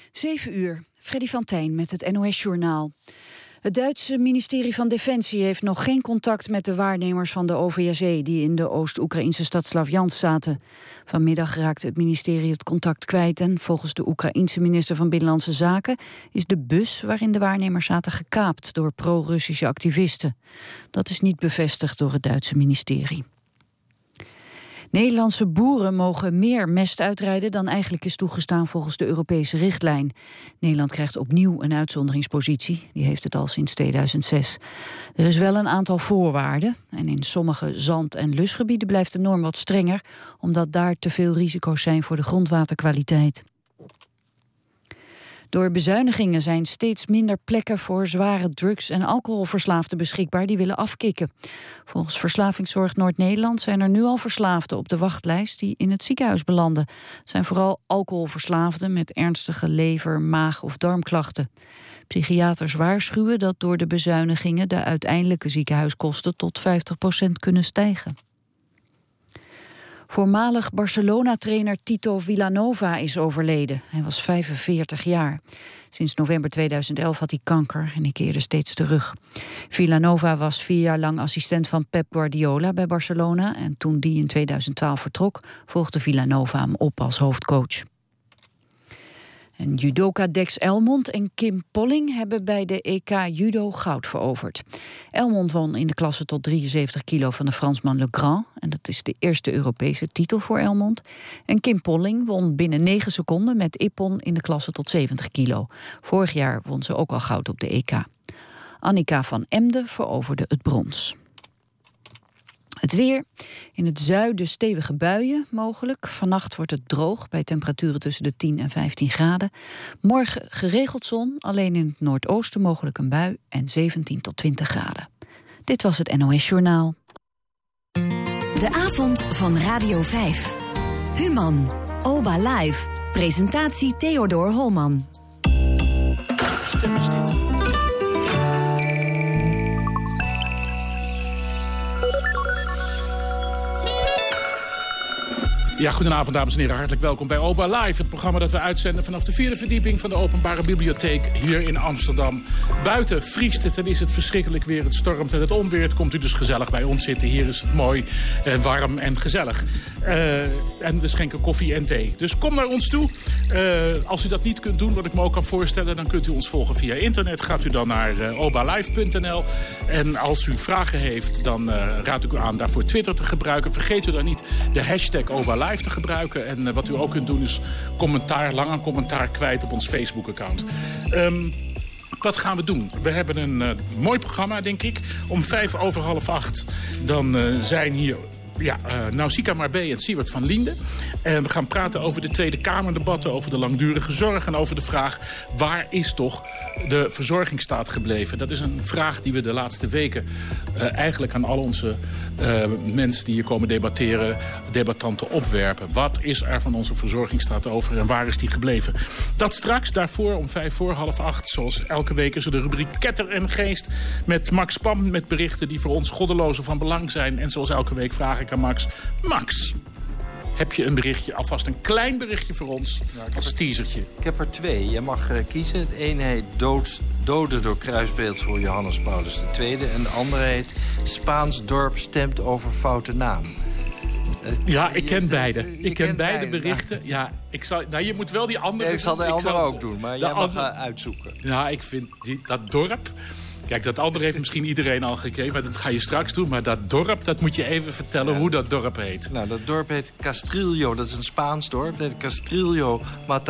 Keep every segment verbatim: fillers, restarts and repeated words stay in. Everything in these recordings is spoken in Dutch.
Zeven uur, Freddy van Tijn met het N O S-journaal. Het Duitse ministerie van Defensie heeft nog geen contact met de waarnemers van de O V S E... die in de Oost-Oekraïnse stad Slavjansk zaten. Vanmiddag raakte het ministerie het contact kwijt... en volgens de Oekraïense minister van Binnenlandse Zaken... is de bus waarin de waarnemers zaten gekaapt door pro-Russische activisten. Dat is niet bevestigd door het Duitse ministerie. Nederlandse boeren mogen meer mest uitrijden dan eigenlijk is toegestaan volgens de Europese richtlijn. Nederland krijgt opnieuw een uitzonderingspositie. Die heeft het al sinds tweeduizend zes. Er is wel een aantal voorwaarden. En in sommige zand- en lusgebieden blijft de norm wat strenger, omdat daar te veel risico's zijn voor de grondwaterkwaliteit. Door bezuinigingen zijn steeds minder plekken voor zware drugs- en alcoholverslaafden beschikbaar die willen afkicken. Volgens Verslavingszorg Noord-Nederland zijn er nu al verslaafden op de wachtlijst die in het ziekenhuis belanden. Het zijn vooral alcoholverslaafden met ernstige lever-, maag- of darmklachten. Psychiaters waarschuwen dat door de bezuinigingen de uiteindelijke ziekenhuiskosten tot vijftig procent kunnen stijgen. Voormalig Barcelona-trainer Tito Vilanova is overleden. Hij was vijfenveertig jaar. Sinds november tweeduizend elf had hij kanker en hij keerde steeds terug. Vilanova was vier jaar lang assistent van Pep Guardiola bij Barcelona... en toen die in tweeduizend twaalf vertrok, volgde Vilanova hem op als hoofdcoach. En judoka Dex Elmond en Kim Polling hebben bij de E K Judo goud veroverd. Elmond won in de klasse tot drieënzeventig kilo van de Fransman Le Grand. En dat is de eerste Europese titel voor Elmond. En Kim Polling won binnen negen seconden met Ippon in de klasse tot zeventig kilo. Vorig jaar won ze ook al goud op de E K. Annika van Emden veroverde het brons. Het weer. In het zuiden stevige buien mogelijk. Vannacht wordt het droog bij temperaturen tussen de tien en vijftien graden. Morgen geregeld zon, alleen in het noordoosten mogelijk een bui en zeventien tot twintig graden. Dit was het N O S-journaal. De avond van Radio vijf. Human. Oba Live. Presentatie Theodor Holman. Wat stem is dit? Ja, goedenavond dames en heren. Hartelijk welkom bij Oba Live. Het programma dat we uitzenden vanaf de vierde verdieping van de Openbare Bibliotheek hier in Amsterdam. Buiten vriest het en is het verschrikkelijk weer. Het stormt en het onweert. Komt u dus gezellig bij ons zitten. Hier is het mooi, eh, warm en gezellig. Uh, en we schenken koffie en thee. Dus kom naar ons toe. Uh, als u dat niet kunt doen, wat ik me ook kan voorstellen, dan kunt u ons volgen via internet. Gaat u dan naar uh, obalive punt n l. En als u vragen heeft, dan uh, raad ik u aan daarvoor Twitter te gebruiken. Vergeet u dan niet de hashtag ObaLive te gebruiken. En uh, wat u ook kunt doen is commentaar, lang een commentaar kwijt op ons Facebook-account. Um, Wat gaan we doen? We hebben een uh, mooi programma, denk ik. Om vijf over half acht dan uh, zijn hier ja, uh, Nausicaa Marbé en Siewert van Liende. En we gaan praten over de Tweede Kamerdebatten, over de langdurige zorg en over de vraag, waar is toch de verzorgingsstaat gebleven? Dat is een vraag die we de laatste weken uh, eigenlijk aan al onze uh, mensen die hier komen debatteren, debattanten opwerpen. Wat is er van onze verzorgingsstaat over en waar is die gebleven? Dat straks, daarvoor om vijf voor half acht, zoals elke week is er de rubriek Ketter en Geest met Max Pam, met berichten die voor ons goddeloze van belang zijn. En zoals elke week vraag ik aan Max, Max, heb je een berichtje, alvast een klein berichtje voor ons, ja, als teasertje? Ik heb er twee. Je mag uh, kiezen. Het ene heet Dood, Doden door kruisbeeld voor Johannes Paulus de Tweede. En de andere heet Spaans dorp stemt over foute naam. Uh, ja, ik ken je, beide. Je ik ken beide, beide berichten. Ja, ik zal, nou, je moet wel die andere... Ja, ik zal de andere zal, ook doen, maar jij mag andere, uh, uitzoeken. Ja, ik vind die, dat dorp... Kijk, dat andere heeft misschien iedereen al gekeken, maar dat ga je straks doen. Maar dat dorp, dat moet je even vertellen ja. hoe dat dorp heet. Nou, dat dorp heet Castrillo. Dat is een Spaans dorp. Dat heet Castrillo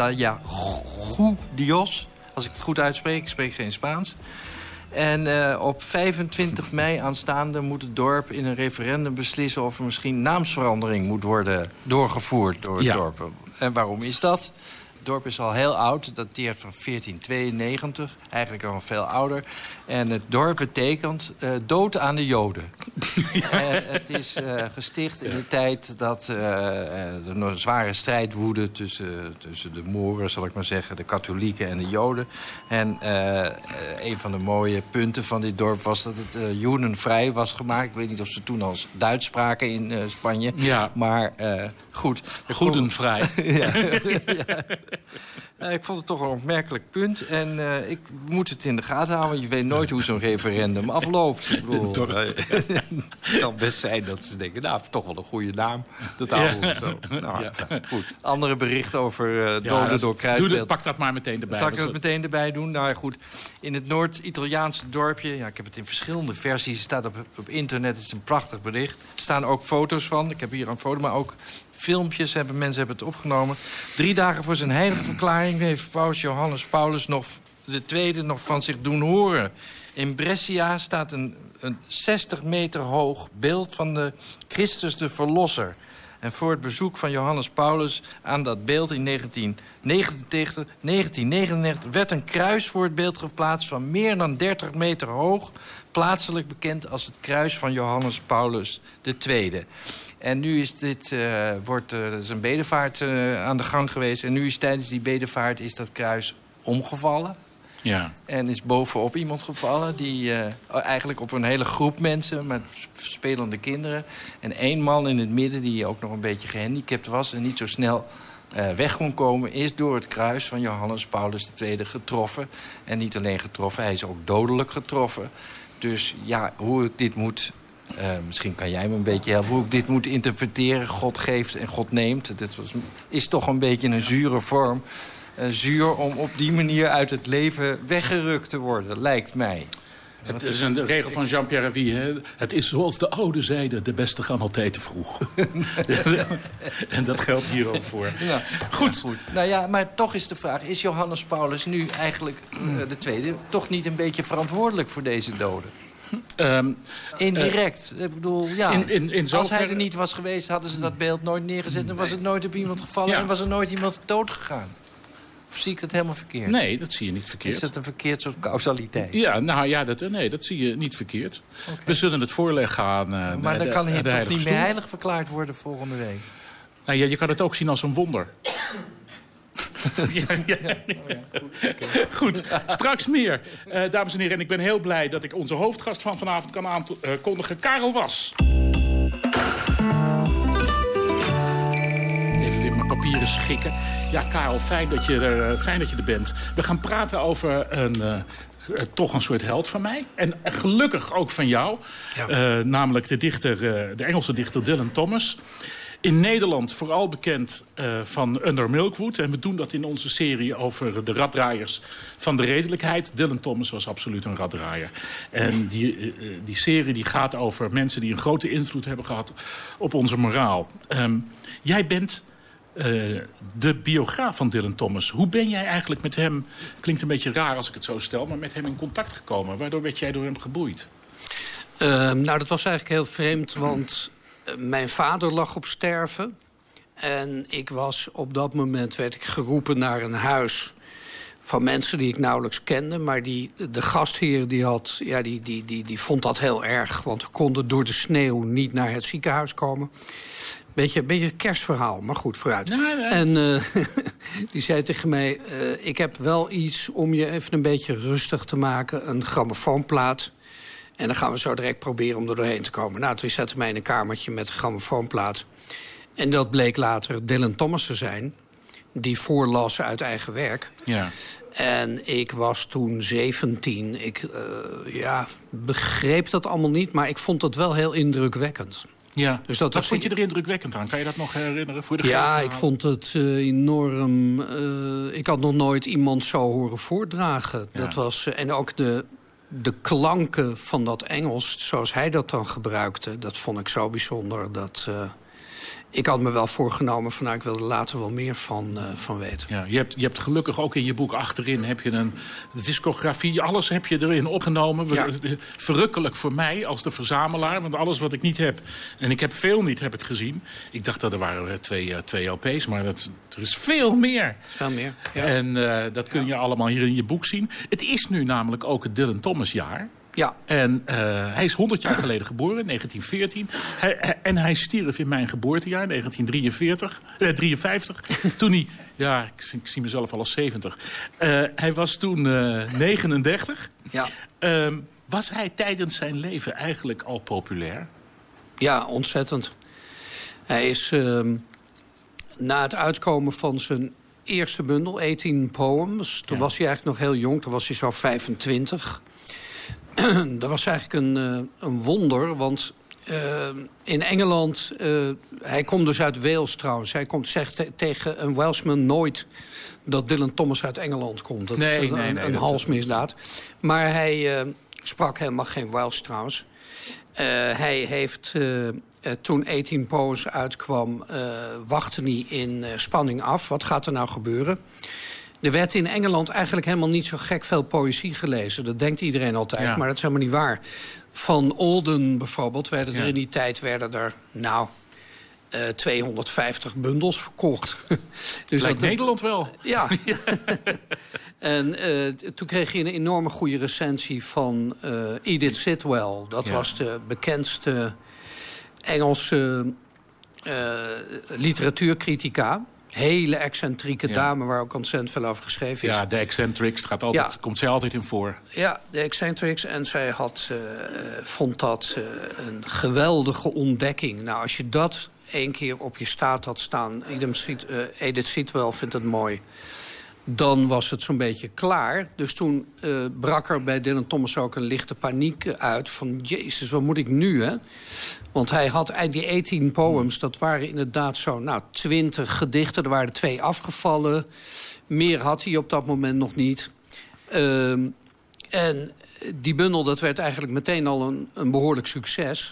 Matallajudios. Als ik het goed uitspreek, ik spreek geen Spaans. En uh, op vijfentwintig mei aanstaande moet het dorp in een referendum beslissen of er misschien naamsverandering moet worden doorgevoerd door het ja. dorp. En waarom is dat? Het dorp is al heel oud, het dateert van veertien tweeënnegentig, eigenlijk al veel ouder. En het dorp betekent uh, dood aan de Joden. Ja. En het is uh, gesticht in de tijd dat uh, er een zware strijd woedde tussen, tussen de Moren, zal ik maar zeggen, de katholieken en de Joden. En uh, een van de mooie punten van dit dorp was dat het uh, jodenvrij was gemaakt. Ik weet niet of ze toen al Duits spraken in uh, Spanje, ja. maar uh, goed. Goedenvrij. ja. ja. Uh, ik vond het toch een opmerkelijk punt. En uh, ik moet het in de gaten houden. Want je weet nooit hoe zo'n referendum afloopt. Ik bedoel, het kan best zijn dat ze denken... nou, toch wel een goede naam. Dat houden we ja. zo. Nou, ja. goed. Andere berichten over uh, doden ja, door kruisbeeld. Doe, pak dat maar meteen erbij. Zal ik het meteen erbij doen? Nou ja, goed. In het Noord-Italiaanse dorpje... ja, ik heb het in verschillende versies. Het staat op, op internet. Het is een prachtig bericht. Er staan ook foto's van. Ik heb hier een foto, maar ook... filmpjes hebben mensen hebben het opgenomen. Drie dagen voor zijn heilige verklaring heeft paus Johannes Paulus nog de tweede nog van zich doen horen. In Brescia staat een, een zestig meter hoog beeld van de Christus de Verlosser. En voor het bezoek van Johannes Paulus aan dat beeld in negentien negenennegentig werd een kruis voor het beeld geplaatst van meer dan dertig meter hoog. Plaatselijk bekend als het kruis van Johannes Paulus de Tweede. En nu is dit, uh, wordt uh, zijn bedevaart uh, aan de gang geweest. En nu is tijdens die bedevaart is dat kruis omgevallen. Ja. En is bovenop iemand gevallen. Die uh, eigenlijk op een hele groep mensen met spelende kinderen. En één man in het midden die ook nog een beetje gehandicapt was. En niet zo snel uh, weg kon komen. Is door het kruis van Johannes Paulus de Tweede getroffen. En niet alleen getroffen, hij is ook dodelijk getroffen. Dus ja, hoe ik dit moet... Uh, misschien kan jij me een beetje helpen hoe ik dit moet interpreteren. God geeft en God neemt. Dit was, is toch een beetje een zure vorm. Uh, zuur om op die manier uit het leven weggerukt te worden, lijkt mij. Het is een regel van Jean-Pierre Vie. Hè? Het is zoals de oude zeiden, de beste gaan altijd te vroeg. En dat geldt hier ook voor. Ja, goed. Ja, goed. Nou ja, maar toch is de vraag... is Johannes Paulus nu eigenlijk uh, de tweede... toch niet een beetje verantwoordelijk voor deze doden? Um, Indirect. Uh, ik bedoel, ja. In, in, in zover... Als hij er niet was geweest, hadden ze dat beeld nooit neergezet... en was het nooit op iemand gevallen ja. en was er nooit iemand dood gegaan. Of zie ik dat helemaal verkeerd? Nee, dat zie je niet verkeerd. Is dat een verkeerd soort causaliteit? Ja, nou ja, dat, nee, dat zie je niet verkeerd. Okay. We zullen het voorleggen aan uh, Maar dan de, kan hij de toch niet stoel. meer heilig verklaard worden volgende week? Nou ja, je kan het ook zien als een wonder. ja, ja. Ja, oh ja, goed, okay. Goed, straks meer. Uh, dames en heren, en ik ben heel blij dat ik onze hoofdgast van vanavond kan aankondigen. Karel Was. Even weer mijn papieren schikken. Ja, Karel, fijn dat je er, uh, fijn dat je er bent. We gaan praten over een... Uh, Uh, toch een soort held van mij. En uh, gelukkig ook van jou. Ja. Uh, namelijk de, dichter, uh, de Engelse dichter Dylan Thomas. In Nederland vooral bekend uh, van Under Milkwood. En we doen dat in onze serie over de raddraaiers van de redelijkheid. Dylan Thomas was absoluut een raddraaier. En die, uh, die serie die gaat over mensen die een grote invloed hebben gehad op onze moraal. Um, jij bent... Uh, de biograaf van Dylan Thomas. Hoe ben jij eigenlijk met hem, klinkt een beetje raar als ik het zo stel... maar met hem in contact gekomen? Waardoor werd jij door hem geboeid? Uh, nou, dat was eigenlijk heel vreemd, want uh, mijn vader lag op sterven. En ik was op dat moment, werd ik geroepen naar een huis... van mensen die ik nauwelijks kende. Maar die, de gastheer die, had, ja, die, die, die, die vond dat heel erg. Want we konden door de sneeuw niet naar het ziekenhuis komen. Beetje, beetje een kerstverhaal, maar goed, vooruit. Ja, ja. En uh, die zei tegen mij... Uh, ik heb wel iets om je even een beetje rustig te maken. Een grammofoonplaat. En dan gaan we zo direct proberen om er doorheen te komen. Nou, toen zette mij in een kamertje met een grammofoonplaat. En dat bleek later Dylan Thomas te zijn... die voorlas uit eigen werk. Ja. En ik was toen zeventien. Ik uh, ja, begreep dat allemaal niet, maar ik vond het wel heel indrukwekkend. Ja. Dus dat Wat vond je er indrukwekkend aan? Kan je dat nog herinneren voor de Ja, ik vond het uh, enorm... Uh, ik had nog nooit iemand zo horen voordragen. Ja. Dat was, uh, en ook de, de klanken van dat Engels, zoals hij dat dan gebruikte... dat vond ik zo bijzonder dat... Uh, Ik had me wel voorgenomen van nou, ik wil er later wel meer van, uh, van weten. Ja, je, hebt, je hebt gelukkig ook in je boek achterin heb je een discografie. Alles heb je erin opgenomen. Ja. Verrukkelijk voor mij als de verzamelaar. Want alles wat ik niet heb, en ik heb veel niet, heb ik gezien. Ik dacht dat er waren twee, uh, twee L P's, maar dat, er is veel meer. Veel meer, ja. En uh, dat kun je ja. allemaal hier in je boek zien. Het is nu namelijk ook het Dylan Thomas jaar. Ja. En uh, hij is honderd jaar geleden geboren, negentien veertien. Hij, hij, en hij stierf in mijn geboortejaar, negentien drieënveertig, eh, drieënvijftig. Toen hij, ja, ik, ik zie mezelf al als zeventig. Uh, hij was toen uh, negenendertig. Ja. Uh, was hij tijdens zijn leven eigenlijk al populair? Ja, ontzettend. Hij is uh, na het uitkomen van zijn eerste bundel, achttien Poems. Toen ja. was hij eigenlijk nog heel jong, toen was hij zo vijfentwintig. Dat was eigenlijk een, uh, een wonder, want uh, in Engeland... Uh, hij komt dus uit Wales trouwens. Hij komt, zegt te, tegen een Welshman nooit dat Dylan Thomas uit Engeland komt. Dat nee, is een, nee, nee, een, een halsmisdaad. Maar hij uh, sprak helemaal geen Welsh trouwens. Uh, hij heeft... Uh, Uh, toen achttien Poems uitkwam, uh, wachtte hij in uh, spanning af. Wat gaat er nou gebeuren? Er werd in Engeland eigenlijk helemaal niet zo gek veel poëzie gelezen. Dat denkt iedereen altijd, ja. maar dat is helemaal niet waar. Van Alden bijvoorbeeld, werden er ja. in die tijd werden er, nou, uh, tweehonderdvijftig bundels verkocht. Dus lijkt dat, Nederland wel. Ja. En uh, toen kreeg je een enorme goede recensie van uh, Edith Sitwell. Dat ja. was de bekendste Engelse uh, literatuurcritica. Hele excentrieke ja. dame waar ook ontzettend veel over geschreven is. Ja, de Eccentrics gaat altijd, ja. komt zij altijd in voor. Ja, de Eccentrics. En zij had, uh, vond dat uh, een geweldige ontdekking. Nou, als je dat één keer op je staat had staan... Edith Sitwell vindt het mooi... dan was het zo'n beetje klaar. Dus toen uh, brak er bij Dylan Thomas ook een lichte paniek uit. Van, jezus, wat moet ik nu, hè? Want hij had die achttien Poems, dat waren inderdaad zo... nou, twintig gedichten, er waren er twee afgevallen. Meer had hij op dat moment nog niet. Uh, en die bundel, dat werd eigenlijk meteen al een, een behoorlijk succes.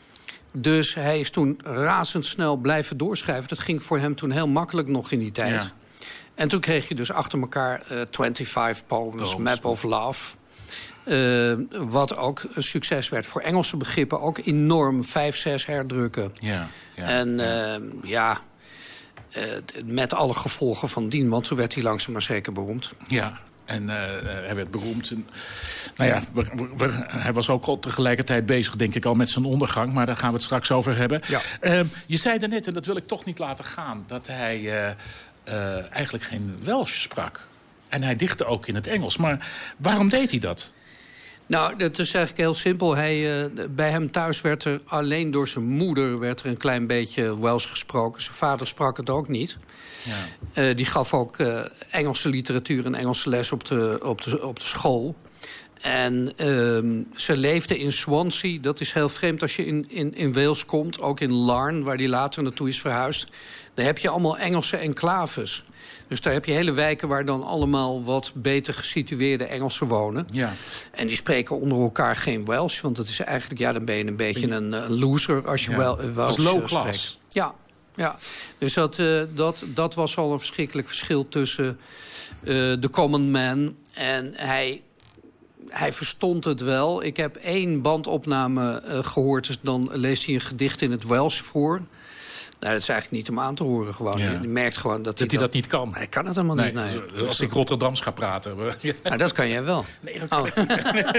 Dus hij is toen razendsnel blijven doorschrijven. Dat ging voor hem toen heel makkelijk nog in die tijd. Ja. En toen kreeg je dus achter elkaar uh, vijfentwintig Poems, Map of Love. Uh, wat ook een succes werd voor Engelse begrippen. Ook enorm, vijf, zes herdrukken. Ja, ja, en uh, ja, uh, met alle gevolgen van dien. Want toen werd hij langzaam maar zeker beroemd. Ja, en uh, hij werd beroemd. En, nou ja, we, we, hij was ook al tegelijkertijd bezig, denk ik, al met zijn ondergang. Maar daar gaan we het straks over hebben. Ja. Uh, je zei daarnet, en dat wil ik toch niet laten gaan, dat hij... Uh, Uh, eigenlijk geen Welsh sprak. En hij dichtte ook in het Engels. Maar waarom deed hij dat? Nou, dat is eigenlijk heel simpel. Hij, uh, bij hem thuis werd er alleen door zijn moeder... werd er een klein beetje Welsh gesproken. Zijn vader sprak het ook niet. Ja. Uh, die gaf ook uh, Engelse literatuur en Engelse les op de, op de, op de school. En uh, ze leefde in Swansea. Dat is heel vreemd als je in, in, in Wales komt. Ook in Larne, waar hij later naartoe is verhuisd. Daar heb je allemaal Engelse enclaves. Dus daar heb je hele wijken waar dan allemaal wat beter gesitueerde Engelsen wonen. Ja. En die spreken onder elkaar geen Welsh. Want dat is eigenlijk, ja, dan ben je een beetje een, een loser als je ja. wel uh, Welsh low spreekt. Class. Ja, ja. Dus dat, uh, dat, dat was al een verschrikkelijk verschil tussen uh, de common man. En hij... Hij verstond het wel. Ik heb één bandopname uh, gehoord. Dus dan leest hij een gedicht in het Welsh voor. Nou, dat is eigenlijk niet om aan te horen gewoon. Ja. Je merkt gewoon dat, dat hij dat, dat niet kan. Hij kan het helemaal nee, niet. Nee. Dus als ik Rotterdams ga praten. Ja. Nou, dat kan jij wel. Nee, dat kan oh.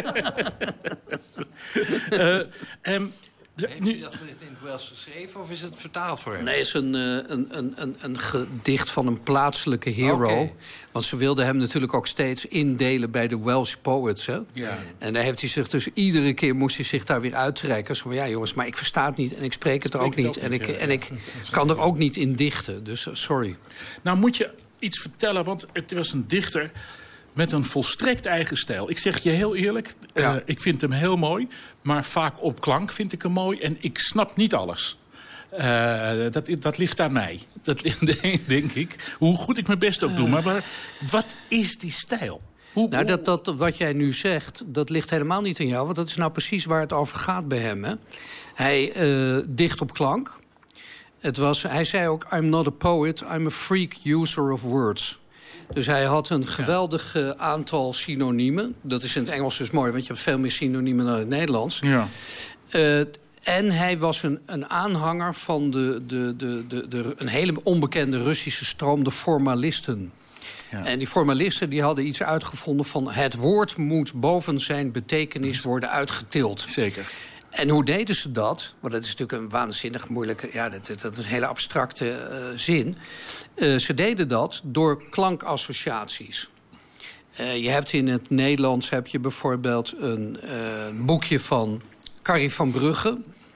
uh, um, Heeft nu... u dat in het Welsh geschreven of is het vertaald voor hem? Nee, het is een, een, een, een, een gedicht van een plaatselijke hero. Okay. Want ze wilden hem natuurlijk ook steeds indelen bij de Welsh poets. Hè? Ja. En daar heeft hij zich dus iedere keer moest hij zich daar weer uittrekken. Zo van, ja jongens, maar ik versta het niet en ik spreek het er ook niet. Ook en niet, ik, ja. en ik kan er ook niet in dichten, dus sorry. Nou moet je iets vertellen, want het was een dichter... met een volstrekt eigen stijl. Ik zeg je heel eerlijk, ja. uh, ik vind hem heel mooi... maar vaak op klank vind ik hem mooi... en ik snap niet alles. Uh, dat, dat ligt aan mij. Dat denk ik. Hoe goed ik mijn best ook doe. Maar waar, wat is die stijl? Hoe, nou, dat, dat, wat jij nu zegt, dat ligt helemaal niet aan jou. Want dat is nou precies waar het over gaat bij hem. Hè? Hij uh, dicht op klank. Het was, hij zei ook, I'm not a poet, I'm a freak user of words. Dus hij had een geweldig uh, aantal synoniemen. Dat is in het Engels dus mooi, want je hebt veel meer synoniemen dan in het Nederlands. Ja. Uh, en hij was een, een aanhanger van de, de, de, de, de, een hele onbekende Russische stroom, de formalisten. Ja. En die formalisten die hadden iets uitgevonden van... het woord moet boven zijn betekenis worden uitgetild. Zeker. En hoe deden ze dat? Want dat is natuurlijk een waanzinnig moeilijke... ja, dat, dat is een hele abstracte uh, zin. Uh, ze deden dat door klankassociaties. Uh, je hebt in het Nederlands heb je bijvoorbeeld een uh, boekje van Carrie van Brugge.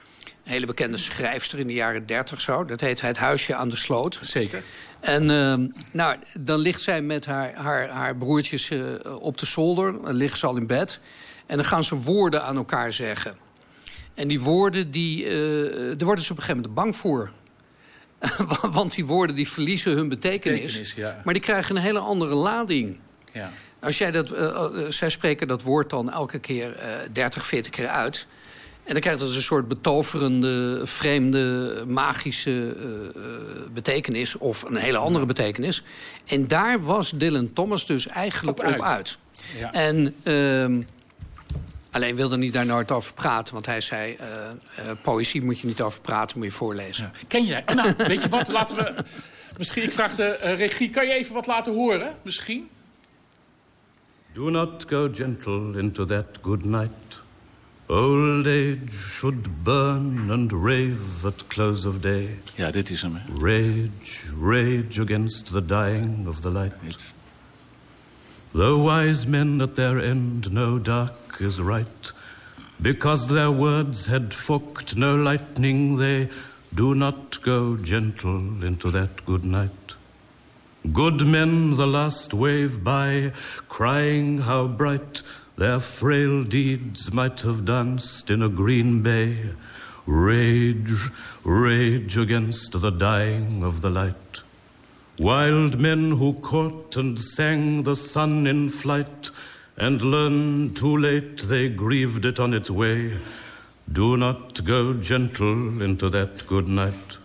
Een hele bekende schrijfster in de jaren dertig zo. Dat heet Het Huisje aan de Sloot. Zeker. En uh, nou, dan ligt zij met haar, haar, haar broertjes uh, op de zolder. Dan liggen ze al in bed. En dan gaan ze woorden aan elkaar zeggen. En die woorden, die, uh, daar worden ze op een gegeven moment bang voor. Want die woorden die verliezen hun betekenis. betekenis ja. Maar die krijgen een hele andere lading. Ja. Als jij dat, uh, uh, zij spreken dat woord dan elke keer uh, dertig, veertig keer uit. En dan krijgt het een soort betoverende, vreemde, magische uh, betekenis. Of een hele andere betekenis. En daar was Dylan Thomas dus eigenlijk op uit. Op uit. Ja. En uh, alleen wilde niet daar nooit over praten. Want hij zei, uh, uh, poëzie moet je niet over praten, moet je voorlezen. Ja. Ken jij? Nou, weet je wat, laten we... Misschien, ik vraag de uh, regie, kan je even wat laten horen? Misschien? Do not go gentle into that good night. Old age should burn and rave at close of day. Ja, dit is hem. Hè? Rage, rage against the dying of the light. The wise men at their end know dark is right. Because their words had forked no lightning, they do not go gentle into that good night. Good men the last wave by, crying how bright their frail deeds might have danced in a green bay. Rage, rage against the dying of the light. Wild men who caught and sang the sun in flight, and learned too late they grieved it on its way. Do not go gentle into that good night.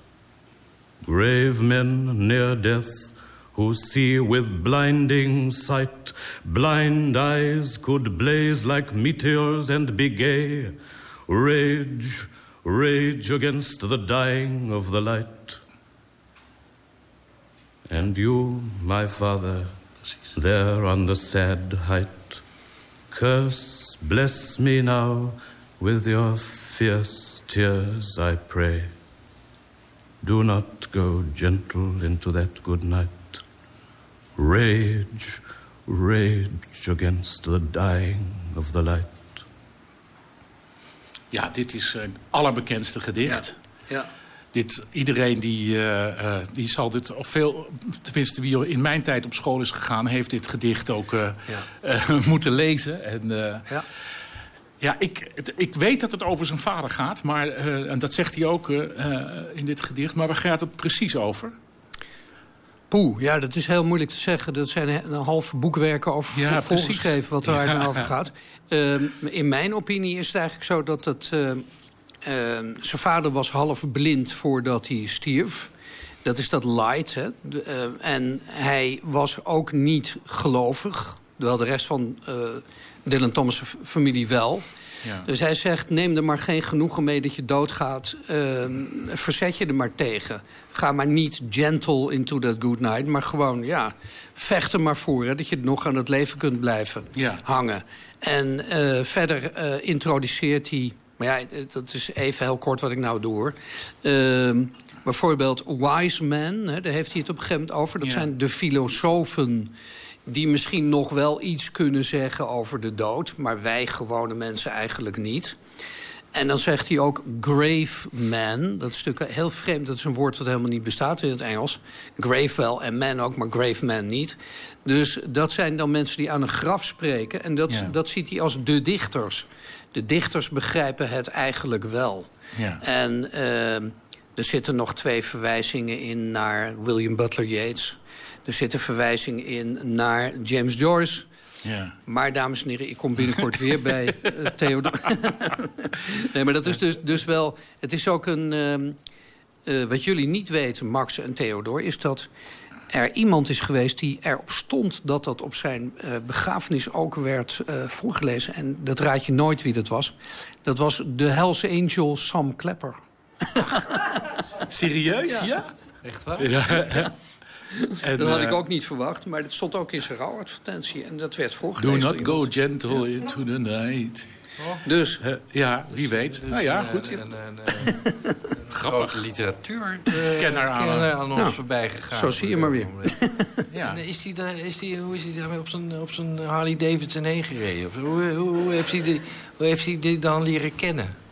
Grave men near death, who see with blinding sight, blind eyes could blaze like meteors and be gay. Rage, rage against the dying of the light. And you, my father, there on the sad height, curse, bless me now with your fierce tears, I pray. Do not go gentle into that good night. Rage, rage against the dying of the light. Ja, dit is het allerbekendste gedicht. Ja. Ja. Dit, iedereen die, uh, uh, die zal dit, of veel, tenminste wie in mijn tijd op school is gegaan, heeft dit gedicht ook uh, ja. uh, moeten lezen. En, uh, ja. Ja, ik, het, ik weet dat het over zijn vader gaat, maar uh, en dat zegt hij ook uh, in dit gedicht. Maar waar gaat het precies over? Poeh, ja, dat is heel moeilijk te zeggen. Dat zijn een halve boekwerken over ja, volgeschreven wat er ja. over gaat. Uh, in mijn opinie is het eigenlijk zo dat het... Uh, uh, zijn vader was half blind voordat hij stierf. Dat is dat light. Hè? De, uh, en hij was ook niet gelovig. Terwijl de rest van uh, Dylan Thomas' familie wel. Ja. Dus hij zegt, neem er maar geen genoegen mee dat je doodgaat. Uh, verzet je er maar tegen. Ga maar niet gentle into that good night. Maar gewoon, ja, vecht er maar voor. Hè, dat je nog aan het leven kunt blijven ja. hangen. En uh, verder uh, introduceert hij... Maar ja, dat is even heel kort wat ik nou doe, hoor. Uh, bijvoorbeeld wise men, hè, daar heeft hij het op een gegeven moment over. Dat ja. zijn de filosofen die misschien nog wel iets kunnen zeggen over de dood. Maar wij gewone mensen eigenlijk niet. En dan zegt hij ook grave man. Dat is natuurlijk heel vreemd. Dat is een woord dat helemaal niet bestaat in het Engels. Grave wel en man ook, maar grave man niet. Dus dat zijn dan mensen die aan een graf spreken. En dat, ja. dat ziet hij als de dichters. De dichters begrijpen het eigenlijk wel. Ja. En uh, er zitten nog twee verwijzingen in naar William Butler Yeats. Er zit een verwijzing in naar James Joyce. Ja. Maar dames en heren, ik kom binnenkort weer bij uh, Theodor. Nee, maar dat is dus, dus wel... Het is ook een... Uh, uh, wat jullie niet weten, Max en Theodor, is dat er iemand is geweest die erop stond dat dat op zijn uh, begrafenis ook werd uh, voorgelezen. En dat raad je nooit wie dat was. Dat was de Hells Angel Sam Clapper. Serieus? Ja? ja? Echt waar? Ja. En, dat had uh, ik ook niet verwacht, maar het stond ook in zijn rouwadvertentie. En dat werd voorgelezen. Do not go gentle ja. into the night. Oh. Dus, uh, ja, wie weet. Dus, nou ja, goed. Een, een, een, een grappige literatuur uh, kenner aan, kenner aan ons nou, voorbij gegaan. Zo zie je maar weer. Ja. Is die daar, is die, hoe is hij daarmee op zijn, op zijn Harley Davidson heen gereden? Of hoe, hoe, hoe heeft hij die, hoe heeft hij die dan leren kennen?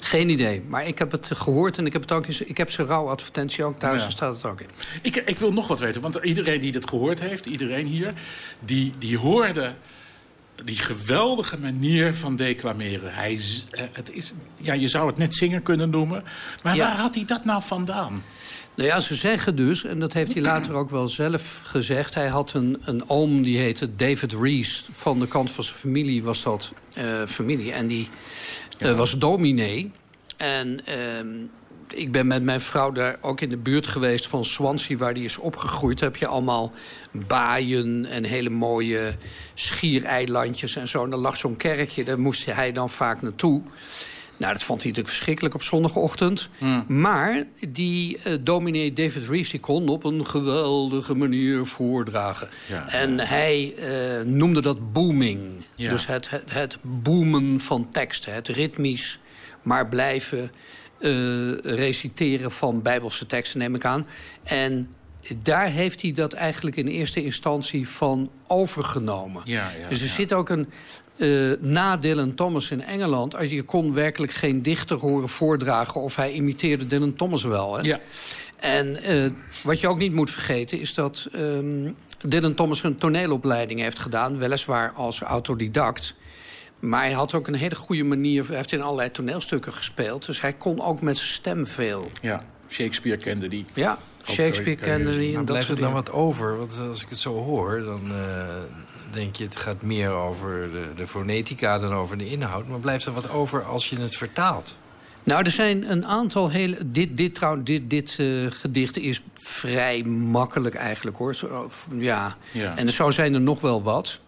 Geen idee, maar ik heb het gehoord en ik heb, het ook, ik heb zijn rouwadvertentie ook thuis, daar ja. staat het ook in. Ik, ik wil nog wat weten, want iedereen die dit gehoord heeft, iedereen hier, die, die hoorde die geweldige manier van declameren. Hij, het is, ja, je zou het net zingen kunnen noemen, maar ja. waar had hij dat nou vandaan? Nou ja, ze zeggen dus, en dat heeft hij later ook wel zelf gezegd, hij had een, een oom die heette David Rees. Van de kant van zijn familie was dat uh, familie. En die uh, was dominee. En uh, ik ben met mijn vrouw daar ook in de buurt geweest van Swansea, waar die is opgegroeid. Daar heb je allemaal baaien en hele mooie schiereilandjes en zo. En daar lag zo'n kerkje, daar moest hij dan vaak naartoe. Nou, dat vond hij natuurlijk verschrikkelijk op zondagochtend. Mm. Maar die uh, dominee David Rees die kon op een geweldige manier voordragen. Ja. En hij uh, noemde dat booming. Ja. Dus het, het, het boomen van teksten. Het ritmisch maar blijven uh, reciteren van Bijbelse teksten, neem ik aan. En daar heeft hij dat eigenlijk in eerste instantie van overgenomen. Ja, ja, dus er ja. zit ook een... Uh, na Dylan Thomas in Engeland, je kon werkelijk geen dichter horen voordragen, of hij imiteerde Dylan Thomas wel. Hè? Ja. En uh, wat je ook niet moet vergeten is dat um, Dylan Thomas een toneelopleiding heeft gedaan, weliswaar als autodidact. Maar hij had ook een hele goede manier, hij heeft in allerlei toneelstukken gespeeld, dus hij kon ook met zijn stem veel. Ja, Shakespeare kende die. Ja, Shakespeare kende die. Maar blijft er dan wat over? Want als ik het zo hoor, dan uh, denk je het gaat meer over de, de fonetica dan over de inhoud. Maar blijft er wat over als je het vertaalt? Nou, er zijn een aantal hele... Dit, dit, trouw, dit, dit uh, gedicht is vrij makkelijk eigenlijk, hoor. Zo, ja. ja. En zo zijn er nog wel wat.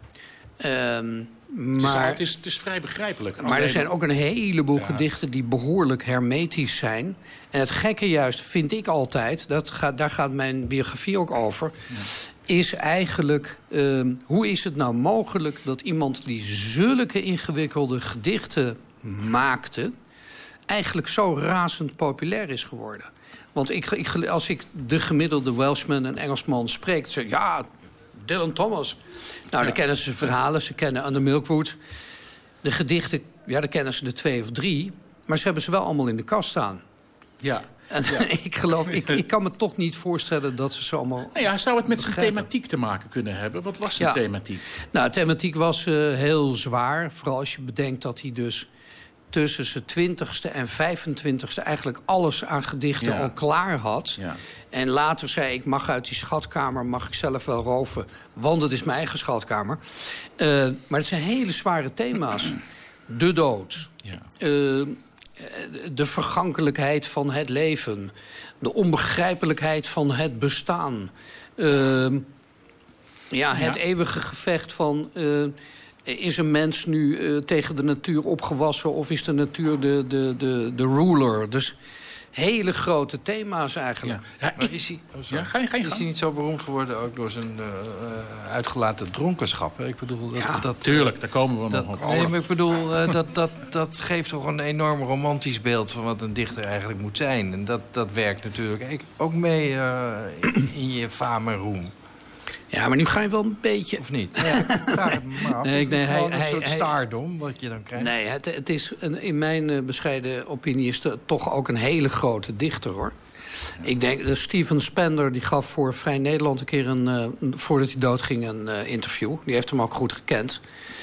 Um, Maar, het, is, het is vrij begrijpelijk. Maar alleen... er zijn ook een heleboel ja. gedichten die behoorlijk hermetisch zijn. En het gekke juist vind ik altijd, dat gaat, daar gaat mijn biografie ook over... Ja. is eigenlijk, uh, hoe is het nou mogelijk dat iemand die zulke ingewikkelde gedichten maakte... eigenlijk zo razend populair is geworden? Want ik, ik, als ik de gemiddelde Welshman en Engelsman spreek... zeg ik, ja... Dylan Thomas. Nou, ja. dan kennen ze zijn verhalen. Ze kennen Under Milkwood. De gedichten, ja, dan kennen ze er twee of drie. Maar ze hebben ze wel allemaal in de kast staan. Ja. En ja. ik geloof, ik, ik kan me toch niet voorstellen dat ze ze allemaal... Nou ja, zou het met zijn thematiek te maken kunnen hebben? Wat was zijn ja. thematiek? Nou, de thematiek was uh, heel zwaar. Vooral als je bedenkt dat hij dus tussen zijn twintigste en vijfentwintigste... eigenlijk alles aan gedichten ja. al klaar had. Ja. En later zei ik, mag uit die schatkamer, mag ik zelf wel roven... want het is mijn eigen schatkamer. Uh, maar het zijn hele zware thema's. De dood. Ja. Uh, de vergankelijkheid van het leven. De onbegrijpelijkheid van het bestaan. Uh, ja, het ja. eeuwige gevecht van... Uh, is een mens nu uh, tegen de natuur opgewassen... of is de natuur de, de, de, de ruler? Dus hele grote thema's eigenlijk. Ja. Ja, maar is hij, oh ja, ga je, ga je is hij niet zo beroemd geworden ook door zijn uh, uh, uitgelaten dronkenschap? Ik bedoel, dat, ja, dat, tuurlijk, daar komen we dat, nog op. Nee, maar ik bedoel, uh, dat, dat, dat geeft toch een enorm romantisch beeld... van wat een dichter eigenlijk moet zijn. En dat, dat werkt natuurlijk ook mee uh, in, in je faam en roem. Ja, maar nu ga je wel een beetje... Of niet? Ja, vraag het me maar af. Nee, nee, hij, een hij, soort hij, stardom wat je dan krijgt? Nee, het, het is een, in mijn uh, bescheiden opinie is het toch ook een hele grote dichter, hoor. Ja. Ik denk, uh, Steven Spender die gaf voor Vrij Nederland een keer... een uh, voordat hij doodging een uh, interview. Die heeft hem ook goed gekend.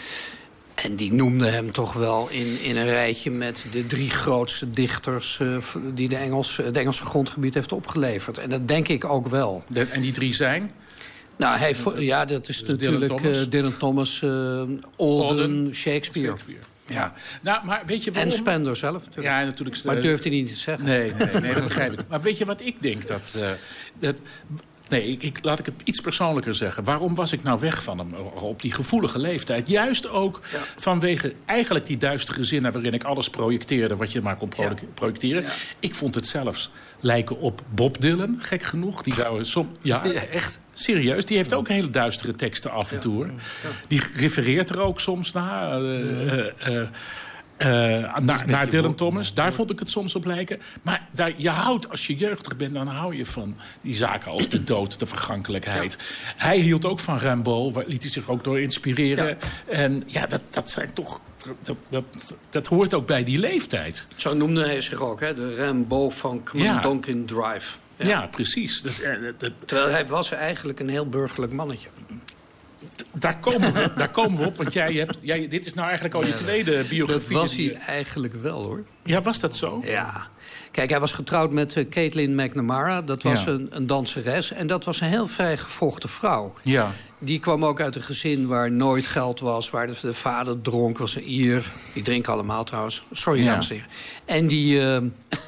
En die noemde hem toch wel in, in een rijtje met de drie grootste dichters... Uh, die de, Engels, de Engelse grondgebied heeft opgeleverd. En dat denk ik ook wel. De, en die drie zijn... Nou, hij, ja, dat is dus natuurlijk Dylan Thomas, uh, Dylan Thomas uh, Alden, Alden, Shakespeare. Shakespeare. Ja. Nou, maar weet je waarom... En Spender zelf natuurlijk. Ja, natuurlijk. Maar durft hij niet te zeggen. Nee, nee, nee dat begrijp ik. Maar weet je wat ik denk? Dat, uh, dat, nee, ik, ik, laat ik het iets persoonlijker zeggen. Waarom was ik nou weg van hem op die gevoelige leeftijd? Juist ook ja. vanwege eigenlijk die duistere zinnen... waarin ik alles projecteerde wat je maar kon pro ja. projecteren. Ja. Ik vond het zelfs lijken op Bob Dylan, gek genoeg. Die zou som, ja, ja, echt serieus. Die heeft ook hele duistere teksten af en toe. Ja. Ja. Die refereert er ook soms naar... Uh, uh, uh, Uh, naar, naar Dylan Thomas. Daar vond ik het soms op lijken. Maar daar, je houdt, als je jeugdig bent, dan hou je van die zaken als de dood, de vergankelijkheid. Ja. Hij hield ook van Rimbaud, waar liet hij zich ook door inspireren. Ja. En ja, dat, dat zijn toch dat, dat, dat hoort ook bij die leeftijd. Zo noemde hij zich ook, hè? De Rambo van Clondalkin ja. Drive. Ja, ja precies. Dat, dat, Terwijl hij was eigenlijk een heel burgerlijk mannetje. Daar komen we, daar komen we op, want jij hebt, jij, dit is nou eigenlijk al je tweede biografie. Dat was hij eigenlijk wel, hoor. Ja, was dat zo? Ja. Kijk, hij was getrouwd met uh, Caitlin McNamara. Dat was ja. een, een danseres. En dat was een heel vrijgevochten vrouw. Ja. Die kwam ook uit een gezin waar nooit geld was. Waar de, de vader dronk, was een Ier. Die drinken allemaal trouwens. Sorry, ja. dames en heren. En die... Uh,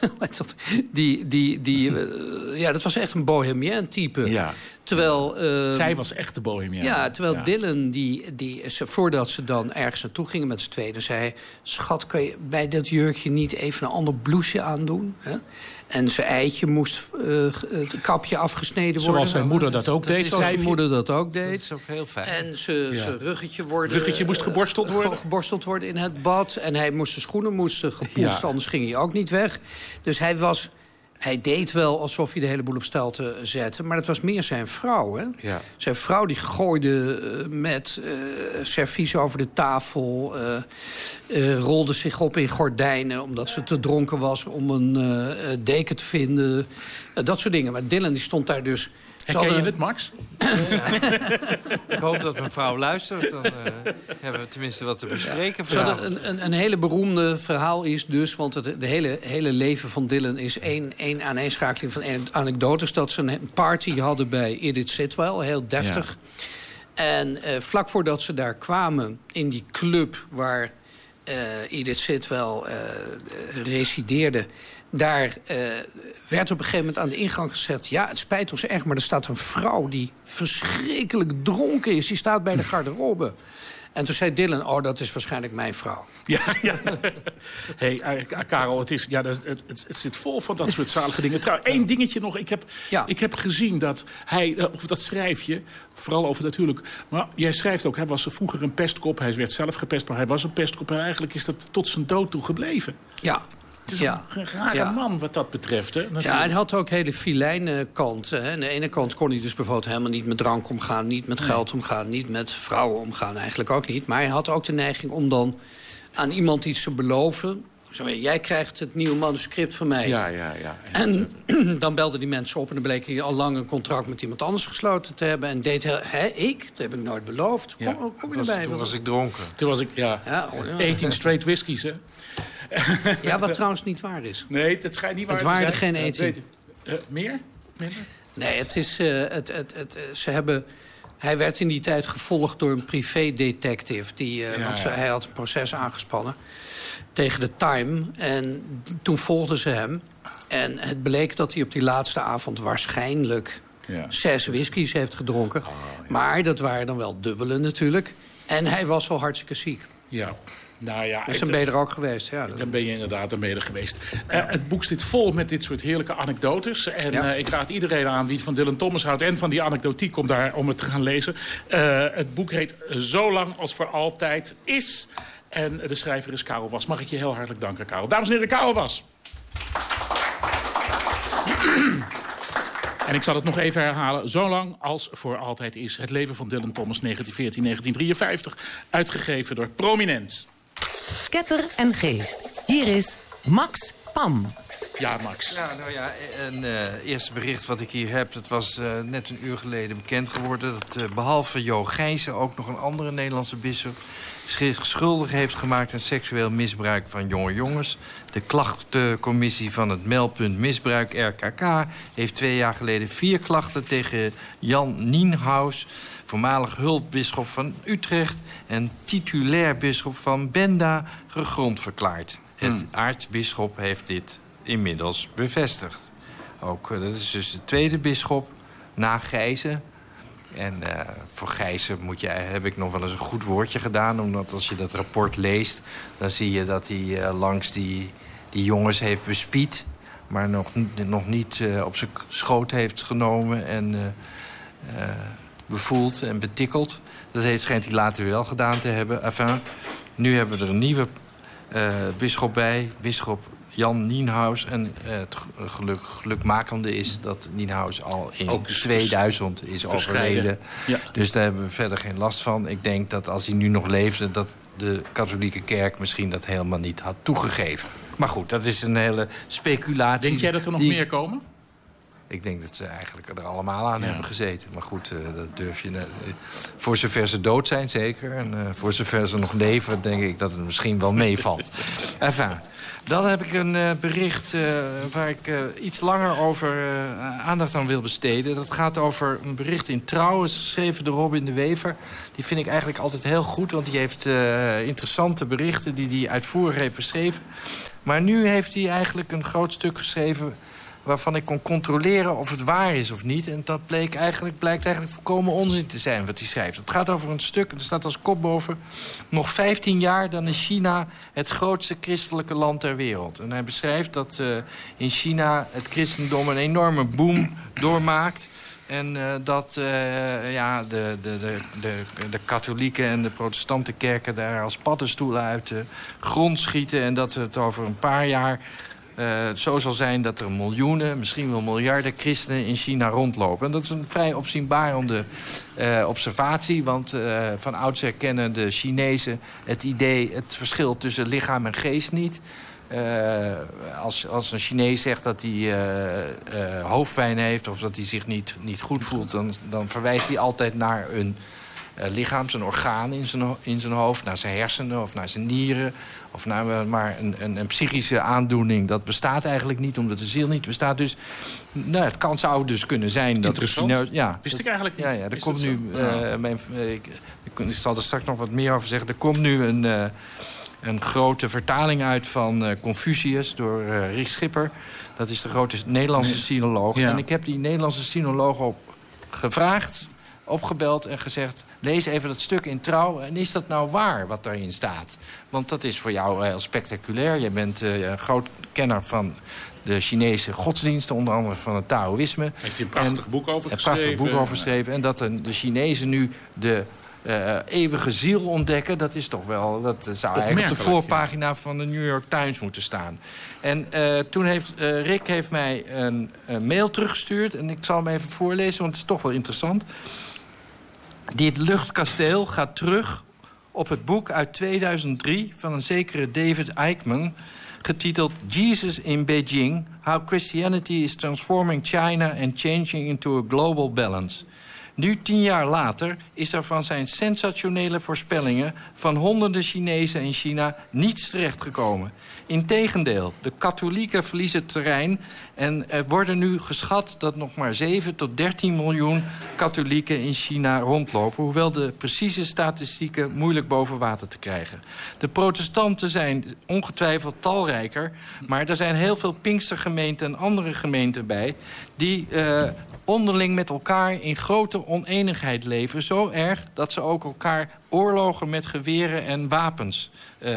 die, die, die uh, ja, dat was echt een bohemien type. Ja. Terwijl... Uh, Zij was echt de bohemien. Ja, terwijl ja. Dylan, die, die, voordat ze dan ergens naartoe gingen met z'n tweeën... zei, schat, kan je bij dat jurkje niet even een ander blouseje aandoen? Hè? En zijn eitje moest uh, het kapje afgesneden worden. Zoals zijn moeder dat ook dat deed. Zoals zijn moeder dat ook deed. Dat is ook heel fijn. En zijn ja. ruggetje worden... Ruggetje moest geborsteld worden. Uh, geborsteld worden in het bad. En hij moest zijn schoenen moesten gepoetst, ja. anders ging hij ook niet weg. Dus hij was... Hij deed wel alsof hij de hele boel op stel te zetten. Maar dat was meer zijn vrouw. Hè? Ja. Zijn vrouw die gooide uh, met uh, servies over de tafel. Uh, uh, rolde zich op in gordijnen omdat ze te dronken was om een uh, deken te vinden. Uh, dat soort dingen. Maar Dylan die stond daar dus... Herken je het, Max? Ja. Ik hoop dat mevrouw luistert. Dan uh, hebben we tenminste wat te bespreken. Zo een, een, een hele beroemde verhaal is dus... want het de hele, hele leven van Dylan is één, één aaneenschakeling van één anekdotes... dat ze een party hadden bij Edith Sitwell, heel deftig. Ja. En uh, vlak voordat ze daar kwamen in die club... waar uh, Edith Sitwell uh, resideerde... Daar uh, werd op een gegeven moment aan de ingang gezegd... ja, het spijt ons erg, maar er staat een vrouw die verschrikkelijk dronken is. Die staat bij de garderobe. En toen zei Dylan, oh, dat is waarschijnlijk mijn vrouw. Ja, ja. Hey, Karel, het, is, ja, het, het, het zit vol van dat soort zalige dingen. Trouwens, één dingetje nog. Ik heb, ja. ik heb gezien dat hij, of dat schrijf je... vooral over natuurlijk... maar jij schrijft ook, hij was vroeger een pestkop. Hij werd zelf gepest, maar hij was een pestkop. En eigenlijk is dat tot zijn dood toe gebleven. Ja. Het is ja. een rare ja. man wat dat betreft. Hè? Ja, hij had ook hele filijne kanten. Hè. Aan de ene kant kon hij dus bijvoorbeeld helemaal niet met drank omgaan... niet met geld omgaan, niet met vrouwen omgaan. Eigenlijk ook niet. Maar hij had ook de neiging om dan aan iemand iets te beloven. Zo, jij krijgt het nieuwe manuscript van mij. Ja, ja, ja. En dan belden die mensen op en dan bleek hij al lang een contract met iemand anders gesloten te hebben. En deed hij, hè, ik? Dat heb ik nooit beloofd. Kom, ja. kom je erbij? Toen was ik dronken. Toen was ik, ja, ja, oh, ja. achttien straight whiskies, hè? Ja, wat trouwens niet waar is. Nee, het schijnt niet waar het te zijn. Het waren er geen achttien. Uh, meer? Minder? Nee, het is... Uh, het, het, het, uh, ze hebben... Hij werd in die tijd gevolgd door een privé-detective. Die, uh, ja, want ze, ja. Hij had een proces aangespannen tegen de Time. En toen volgden ze hem. En het bleek dat hij op die laatste avond waarschijnlijk... Ja. zes whiskies heeft gedronken. Oh, ja. Maar dat waren dan wel dubbele natuurlijk. En hij was al hartstikke ziek. Ja. Nou ja, dus dan ben je er ook geweest. Ja, dan ben je inderdaad dan ben je er geweest. Ja. Uh, het boek zit vol met dit soort heerlijke anekdotes. En ja. uh, ik raad iedereen aan die van Dylan Thomas houdt... en van die anekdotiek om, daar, om het te gaan lezen. Uh, het boek heet Zo lang als voor altijd is. En de schrijver is Karel Was. Mag ik je heel hartelijk danken, Karel. Dames en heren, Karel Was. En ik zal het nog even herhalen. Zo lang als voor altijd is. Het leven van Dylan Thomas, negentien veertien tot negentien drieënvijftig. Uitgegeven door Prominent. Ketter en geest. Hier is Max Pam. Ja, Max. Ja, nou ja, een uh, eerste bericht wat ik hier heb... dat was uh, net een uur geleden bekend geworden... dat uh, behalve Jo Gijzen ook nog een andere Nederlandse bisschop... zich schuldig heeft gemaakt aan seksueel misbruik van jonge jongens. De klachtencommissie van het meldpunt misbruik R K K... heeft twee jaar geleden vier klachten tegen Jan Nienhuis... voormalig hulpbisschop van Utrecht... en titulair bisschop van Benda gegrond verklaard. Hmm. Het aartsbisschop heeft dit inmiddels bevestigd. Ook, dat is dus de tweede bisschop na Gijzen. En uh, voor Gijzen moet je, heb ik nog wel eens een goed woordje gedaan... omdat als je dat rapport leest... dan zie je dat hij uh, langs die, die jongens heeft bespied... maar nog, nog niet uh, op zijn schoot heeft genomen... en uh, uh, bevoeld en betikkeld. Dat heeft, schijnt hij later wel gedaan te hebben. Enfin, nu hebben we er een nieuwe uh, bisschop bij, bisschop Jan Nienhuis. En uh, het geluk, gelukmakende is dat Nienhuis al in ook tweeduizend is overleden. Ja. Dus daar hebben we verder geen last van. Ik denk dat als hij nu nog leefde, dat de katholieke kerk misschien dat helemaal niet had toegegeven. Maar goed, dat is een hele speculatie. Denk jij dat er nog die... meer komen? Ik denk dat ze eigenlijk er allemaal aan ja. hebben gezeten. Maar goed, uh, dat durf je... Uh, voor zover ze dood zijn, zeker. En uh, voor zover ze nog leven, denk ik dat het misschien wel meevalt. Enfin, dan heb ik een uh, bericht uh, waar ik uh, iets langer over uh, aandacht aan wil besteden. Dat gaat over een bericht in Trouw. Dat is geschreven door Robin de Wever. Die vind ik eigenlijk altijd heel goed, want die heeft uh, interessante berichten die hij uitvoerig heeft beschreven. Maar nu heeft hij eigenlijk een groot stuk geschreven waarvan ik kon controleren of het waar is of niet. En dat bleek eigenlijk, blijkt eigenlijk volkomen onzin te zijn wat hij schrijft. Het gaat over een stuk, er staat als kop boven... nog vijftien jaar, dan is China het grootste christelijke land ter wereld. En hij beschrijft dat uh, in China het christendom een enorme boom doormaakt. En uh, dat uh, ja, de, de, de, de, de katholieke en de protestante kerken daar als paddenstoelen uit de grond schieten. En dat het over een paar jaar Uh, zo zal zijn dat er miljoenen, misschien wel miljarden christenen in China rondlopen. En dat is een vrij opzienbarende uh, observatie. Want uh, van oudsher kennen de Chinezen het idee, het verschil tussen lichaam en geest niet. Uh, als, als een Chinees zegt dat hij uh, uh, hoofdpijn heeft of dat hij zich niet, niet goed voelt, dan, dan verwijst hij altijd naar een uh, lichaam, zijn orgaan in zijn, in zijn hoofd, naar zijn hersenen of naar zijn nieren. Of nou maar een, een, een psychische aandoening. Dat bestaat eigenlijk niet, omdat de ziel niet bestaat. Dus nou, het kan, zou dus kunnen zijn dat de Chinees... Ja, wist dat, ik eigenlijk niet. Ja, ja, er Is komt nu... Uh, mijn, ik, ik zal er straks nog wat meer over zeggen. Er komt nu een, uh, een grote vertaling uit van uh, Confucius door uh, Rick Schipper. Dat is de grote Nederlandse sinoloog. Ja. En ik heb die Nederlandse sinoloog op gevraagd, opgebeld en gezegd, lees even dat stuk in Trouw. En is dat nou waar, wat daarin staat? Want dat is voor jou heel spectaculair. Je bent uh, een groot kenner van de Chinese godsdiensten, onder andere van het Taoïsme. Heeft hij een prachtig en, boek over een geschreven. Een prachtig boek over geschreven. En dat de, de Chinezen nu de uh, eeuwige ziel ontdekken, dat is toch wel, dat zou eigenlijk op de voorpagina ja. van de New York Times moeten staan. En uh, toen heeft uh, Rick heeft mij een, een mail teruggestuurd. En ik zal hem even voorlezen, want het is toch wel interessant. Dit luchtkasteel gaat terug op het boek uit tweeduizend drie van een zekere David Eichmann, getiteld Jesus in Beijing: How Christianity is Transforming China and Changing into a Global Balance. Nu, tien jaar later, is er van zijn sensationele voorspellingen van honderden Chinezen in China niets terechtgekomen. Integendeel, de katholieken verliezen terrein en er worden nu geschat dat nog maar zeven tot dertien miljoen katholieken in China rondlopen, hoewel de precieze statistieken moeilijk boven water te krijgen. De protestanten zijn ongetwijfeld talrijker, maar er zijn heel veel Pinkstergemeenten en andere gemeenten bij die Uh, onderling met elkaar in grote oneenigheid leven. Zo erg dat ze ook elkaar oorlogen met geweren en wapens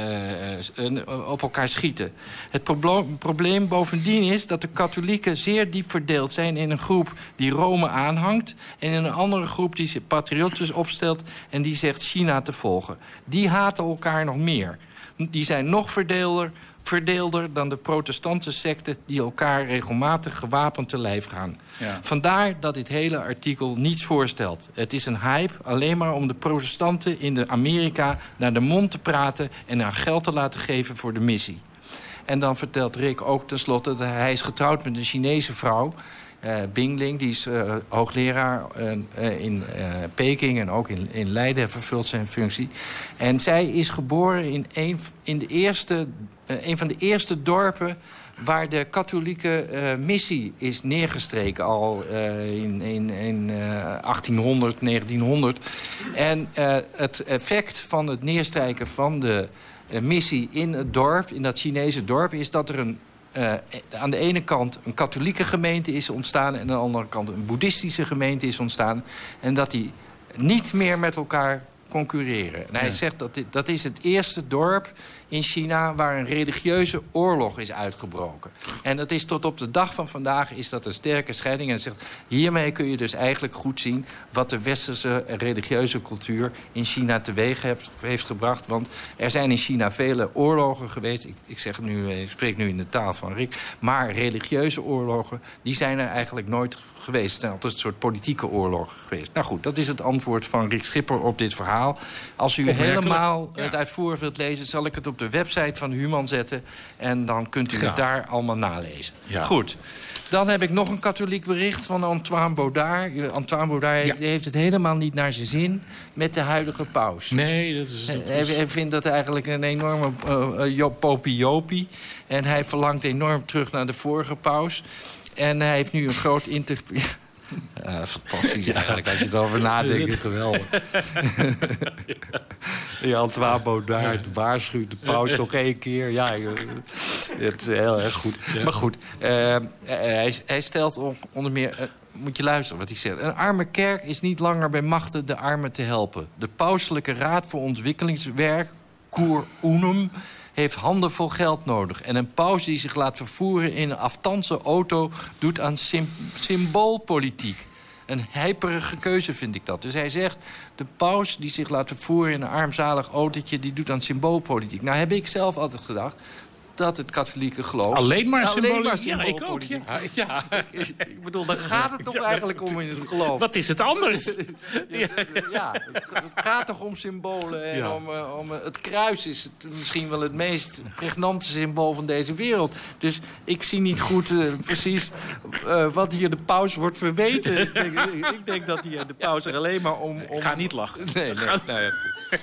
uh, op elkaar schieten. Het probleem, probleem bovendien is dat de katholieken zeer diep verdeeld zijn in een groep die Rome aanhangt en in een andere groep die zich patriotisch opstelt en die zegt China te volgen. Die haten elkaar nog meer. Die zijn nog verdeelder, verdeelder dan de protestantse secten die elkaar regelmatig gewapend te lijf gaan. Ja. Vandaar dat dit hele artikel niets voorstelt. Het is een hype alleen maar om de protestanten in de Amerika naar de mond te praten en haar geld te laten geven voor de missie. En dan vertelt Rick ook tenslotte dat hij is getrouwd met een Chinese vrouw, Uh, Bingling, die is uh, hoogleraar uh, uh, in uh, Peking en ook in, in Leiden vervult zijn functie. En zij is geboren in een, in de eerste, uh, een van de eerste dorpen waar de katholieke uh, missie is neergestreken, al uh, in, in, in uh, achttienhonderd, negentienhonderd. En uh, het effect van het neerstrijken van de uh, missie in het dorp, in dat Chinese dorp, is dat er een Uh, aan de ene kant een katholieke gemeente is ontstaan en aan de andere kant een boeddhistische gemeente is ontstaan. En dat die niet meer met elkaar concurreren. En hij Ja. zegt dat dit, dat is het eerste dorp in China waar een religieuze oorlog is uitgebroken. En dat is tot op de dag van vandaag is dat een sterke scheiding. En hij zegt, hiermee kun je dus eigenlijk goed zien wat de westerse religieuze cultuur in China teweeg heeft, heeft gebracht. Want er zijn in China vele oorlogen geweest. Ik, ik, zeg nu, ik spreek nu in de taal van Rick. Maar religieuze oorlogen, die zijn er eigenlijk nooit geweest. Het zijn altijd een soort politieke oorlogen geweest. Nou goed, dat is het antwoord van Rick Schipper op dit verhaal. Als u Opmerkelijk. helemaal Ja. het uitvoerig wilt lezen, zal ik het op de website van Human zetten. En dan kunt u Graag. het daar allemaal nalezen. Ja. Goed. Dan heb ik nog een katholiek bericht van Antoine Baudard. Uh, Antoine Baudard Ja. heeft het helemaal niet naar zijn zin met de huidige paus. Nee, dat is... Dat Hij, is... hij vindt dat eigenlijk een enorme uh, uh, popiopie. En hij verlangt enorm terug naar de vorige paus. En hij heeft nu een groot interview... Ja, fantastisch eigenlijk, als je erover nadenkt. Geweldig. Ja, Antoine Baudard waarschuwt de paus nog één keer. Ja, het is heel erg goed. Ja. Maar goed, uh, hij, hij stelt onder meer... Uh, moet je luisteren wat hij zegt. Een arme kerk is niet langer bij machte de armen te helpen. De pauselijke raad voor ontwikkelingswerk, Cur Unum, heeft handenvol geld nodig. En een paus die zich laat vervoeren in een afstandse auto doet aan sym- symboolpolitiek. Een hyperige keuze vind ik dat. Dus hij zegt, de paus die zich laat vervoeren in een armzalig autootje, die doet aan symboolpolitiek. Nou heb ik zelf altijd gedacht dat het katholieke geloof... Alleen maar Alleen symboliek. maar Ja, ik ook. symboolpolitiek. Ja. Ja. Ik, ik bedoel, daar gaat het toch eigenlijk om in het geloof. Wat is het anders? Ja, ja het, het gaat toch om symbolen. En Ja. om, uh, om, uh, het kruis is het, misschien wel het meest pregnante symbool van deze wereld. Dus ik zie niet goed uh, precies uh, wat hier de paus wordt verweten. ik, denk, ik, ik denk dat hier de paus er alleen maar om... om... Ik ga niet lachen. Nee, nee, nee.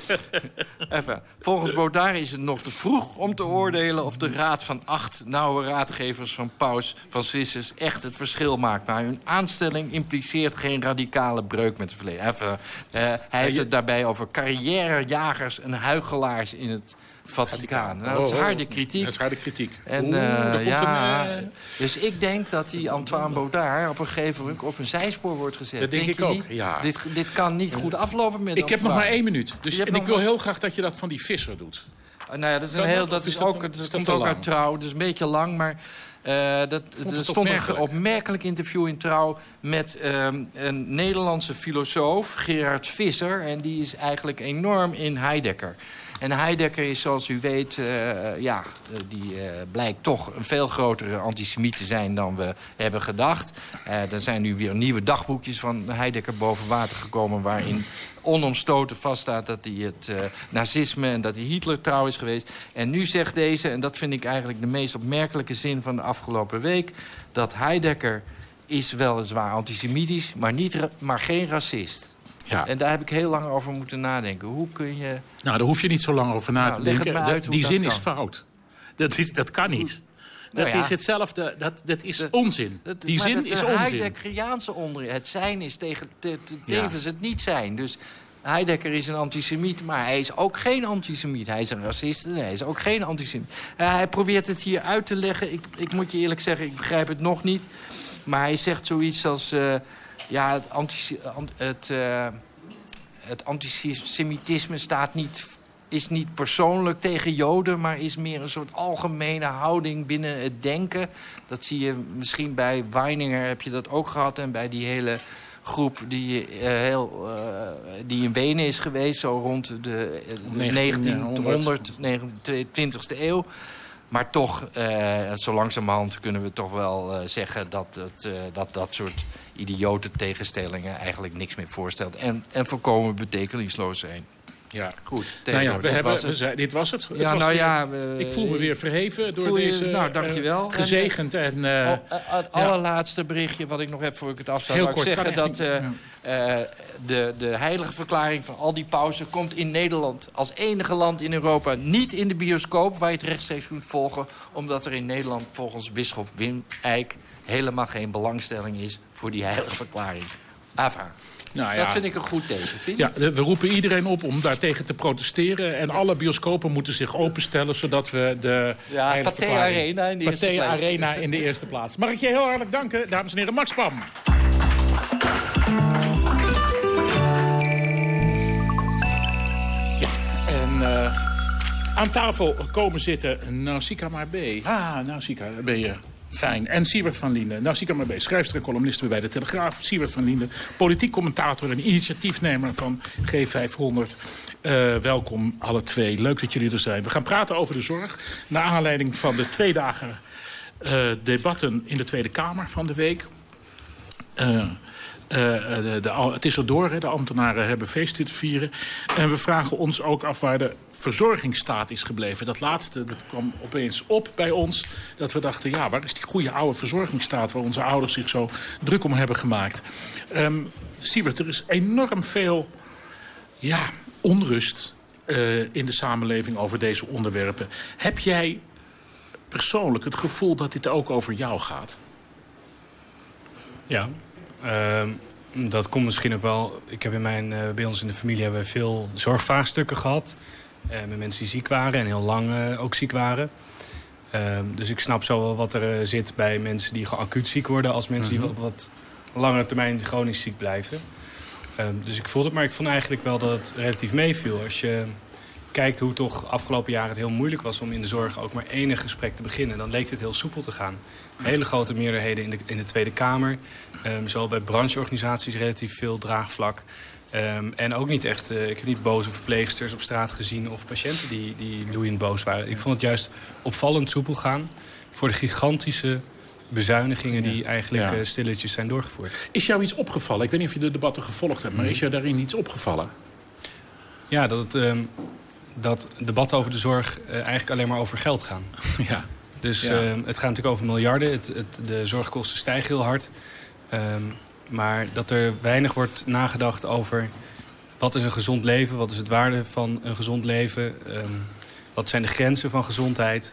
Even. Volgens Baudard is het nog te vroeg om te oordelen of de raad van acht nauwe raadgevers van paus Franciscus echt het verschil maakt. Maar hun aanstelling impliceert geen radicale breuk met het verleden. Even, uh, hij heeft het daarbij over carrièrejagers en huichelaars in het Vaticaan. Nou, dat is harde kritiek. Dat is harde kritiek. En Oeh, uh, daar komt ja, een, uh... dus ik denk dat die Antoine Baudard op een gegeven moment op een zijspoor wordt gezet. Dat denk, denk ik je ook, niet? ja. Dit, dit kan niet goed aflopen met Ik heb nog maar één minuut. Dus, en ik wil maar... heel graag dat je dat van die visser doet. Uh, nou ja, dat is een Kan heel, dat, dat is is dat ook, een- dat is dat komt te ook lang? uit Trouw. Dat is een beetje lang, maar uh, dat, het er stond een opmerkelijk. opmerkelijk interview in Trouw met um, een Nederlandse filosoof, Gerard Visser. En die is eigenlijk enorm in Heidegger. En Heidegger is, zoals u weet, uh, ja, die uh, blijkt toch een veel grotere antisemiet te zijn dan we hebben gedacht. Uh, er zijn nu weer nieuwe dagboekjes van Heidegger boven water gekomen, waarin onomstoten vaststaat dat hij het uh, nazisme en dat hij Hitler trouw is geweest. En nu zegt deze, en dat vind ik eigenlijk de meest opmerkelijke zin van de afgelopen week, dat Heidegger is weliswaar antisemitisch, maar, niet, maar geen racist. Ja. En daar heb ik heel lang over moeten nadenken. Hoe kun je... Nou, daar hoef je niet zo lang over na Nou, te leg het denken. me uit Dat- hoe die dat zin kan. is fout. Dat, is, dat kan niet. Dat Nou ja. is hetzelfde. Dat, dat is Dat- onzin. Dat- Die maar zin dat is een onzin. Heideggeriaanse onder. Het zijn is tegen te, te, Ja. tevens het niet zijn. Dus Heidegger is een antisemiet, maar hij is ook geen antisemiet. Hij is een racist en hij is ook geen antisemiet. Uh, hij probeert het hier uit te leggen. Ik, ik moet je eerlijk zeggen, ik begrijp het nog niet. Maar hij zegt zoiets als... Uh, ja, het, anti, het, uh, het antisemitisme staat niet... is niet persoonlijk tegen Joden, maar is meer een soort algemene houding binnen het denken. Dat zie je misschien bij Weininger, heb je dat ook gehad. En bij die hele groep die, uh, heel, uh, die in Wenen is geweest, zo rond de uh, negentienhonderd, twintigste eeuw. Maar toch, uh, zo langzamerhand kunnen we toch wel uh, zeggen dat, het, uh, dat dat soort idiote tegenstellingen eigenlijk niks meer voorstelt. En, en volkomen betekenisloos zijn. Ja, goed. Nou ja, we dit, hebben, was we het. zei, dit was het. Ja, het was nou weer, ja, we, ik voel me weer verheven door voel je, deze... nou, dankjewel. Uh, gezegend en... Uh, oh, het allerlaatste berichtje wat ik nog heb voor ik het afsluit. Heel Zou ik kort, zeggen dat kan uh, uh, de, de heilige verklaring van al die pausen komt in Nederland als enige land in Europa niet in de bioscoop, waar je het rechtstreeks moet volgen, omdat er in Nederland volgens bisschop Wim Eijk helemaal geen belangstelling is voor die heilige verklaring. Ava. Nou ja. Dat vind ik een goed teken. Vind je? Ja, de, we roepen iedereen op om daartegen te protesteren. En alle bioscopen moeten zich openstellen, zodat we de Ja, heilige Pathé verklaring- Arena in de eerste Pathé plaats. Arena in de eerste plaats. Mag ik je heel hartelijk danken, dames en heren. Max Pam. Aan tafel komen zitten Nausicaa Marbé. Ah, Nausicaa, daar ben je fijn. En Siewert van Lienden. Nausicaa Marbé, schrijfster en columniste bij de Telegraaf. Siewert van Lienden, politiek commentator en initiatiefnemer van G vijfhonderd. Uh, welkom alle twee. Leuk dat jullie er zijn. We gaan praten over de zorg. Naar aanleiding van de twee dagen uh, debatten in de Tweede Kamer van de week. Uh, uh, de, de, het is erdoor, hè. De ambtenaren hebben feesten te vieren. En we vragen ons ook af waar de verzorgingsstaat is gebleven. Dat laatste, dat kwam opeens op bij ons. Dat we dachten, ja, waar is die goede oude verzorgingsstaat waar onze ouders zich zo druk om hebben gemaakt? Um, Siewert, er is enorm veel ja, onrust uh, in de samenleving over deze onderwerpen. Heb jij persoonlijk het gevoel dat dit ook over jou gaat? Ja, uh, dat komt misschien ook wel. Ik heb in mijn, uh, bij ons in de familie hebben we veel zorgvraagstukken gehad. Uh, met mensen die ziek waren en heel lang uh, ook ziek waren. Uh, dus ik snap zo wel wat er uh, zit bij mensen die gewoon acuut ziek worden, als mensen mm-hmm. die wat, wat langere termijn chronisch ziek blijven. Uh, dus ik voelde het, maar ik vond eigenlijk wel dat het relatief meeviel. Als je kijkt hoe toch afgelopen jaren het heel moeilijk was om in de zorg ook maar enig gesprek te beginnen, dan leek het heel soepel te gaan. Hele grote meerderheden in de, in de Tweede Kamer. Um, zowel bij brancheorganisaties relatief veel draagvlak. Um, en ook niet echt, uh, ik heb niet boze verpleegsters op straat gezien of patiënten die, die loeiend boos waren. Ik vond het juist opvallend soepel gaan voor de gigantische bezuinigingen die eigenlijk ja. uh, stilletjes zijn doorgevoerd. Is jou iets opgevallen? Ik weet niet of je de debatten gevolgd hebt, maar is jou daarin iets opgevallen? Ja, dat het um, dat debatten over de zorg uh, eigenlijk alleen maar over geld gaan. Ja. Dus ja. uh, het gaat natuurlijk over miljarden. Het, het, de zorgkosten stijgen heel hard. Um, maar dat er weinig wordt nagedacht over wat is een gezond leven, wat is het waarde van een gezond leven, um, wat zijn de grenzen van gezondheid.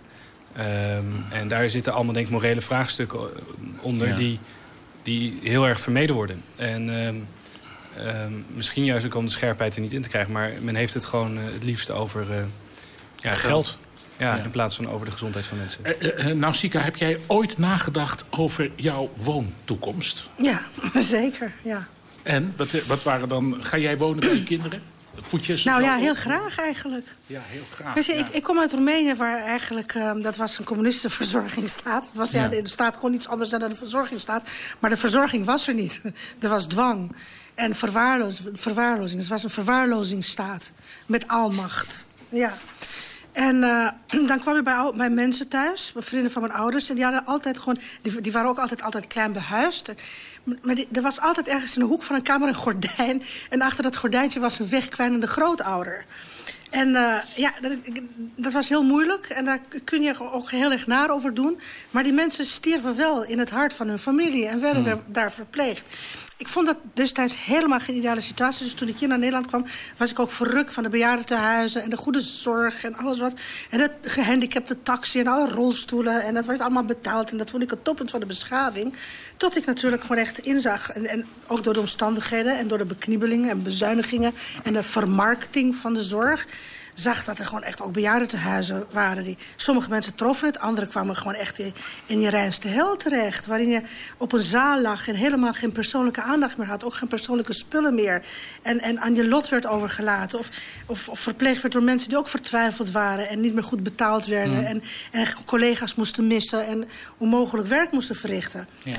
Um, en daar zitten allemaal, denk ik, morele vraagstukken onder ja. die, die heel erg vermeden worden. En um, um, misschien juist ook om de scherpheid er niet in te krijgen, maar men heeft het gewoon uh, het liefst over uh, ja, geld. geld. Ja, ja, in plaats van over de gezondheid van mensen. Uh, uh, Nausicaa, heb jij ooit nagedacht over jouw woontoekomst? Ja, zeker, ja. En? Wat, wat waren dan... Ga jij wonen bij je kinderen? Voetjes? Nou ja, heel graag eigenlijk. Ja, heel graag. Weet je, ja. ik, ik kom uit Roemenië, waar eigenlijk... Uh, dat was een communistische verzorgingsstaat. Was, ja. Ja, de staat kon niets anders zijn dan de verzorgingsstaat. Maar de verzorging was er niet. Er was dwang. En verwaarloos, verwaarlozing. Het was een verwaarlozingsstaat. Met almacht. Ja. En uh, dan kwam ik bij, bij mensen thuis, bij vrienden van mijn ouders. En die hadden altijd gewoon, die, die waren ook altijd, altijd klein behuisd. Maar die, er was altijd ergens in de hoek van een kamer een gordijn. En achter dat gordijntje was een wegkwijnende grootouder. En uh, ja, dat, dat was heel moeilijk. En daar kun je ook heel erg naar over doen. Maar die mensen stierven wel in het hart van hun familie. En werden hmm. daar verpleegd. Ik vond dat destijds helemaal geen ideale situatie. Dus toen ik hier naar Nederland kwam, was ik ook verrukt van de bejaardentehuizen en de goede zorg en alles wat. En de gehandicapte taxi en alle rolstoelen. En dat werd allemaal betaald. En dat vond ik het toppunt van de beschaving. Tot ik natuurlijk gewoon echt inzag. En, en ook door de omstandigheden en door de beknibbelingen en bezuinigingen en de vermarkting van de zorg, zag dat er gewoon echt ook bejaardentehuizen waren. Die, sommige mensen troffen het, anderen kwamen gewoon echt in, in je reinste hel terecht. Waarin je op een zaal lag en helemaal geen persoonlijke aandacht meer had. Ook geen persoonlijke spullen meer. En, en aan je lot werd overgelaten. Of, of, of verpleegd werd door mensen die ook vertwijfeld waren en niet meer goed betaald werden. Mm. En, en collega's moesten missen en onmogelijk werk moesten verrichten. Ja.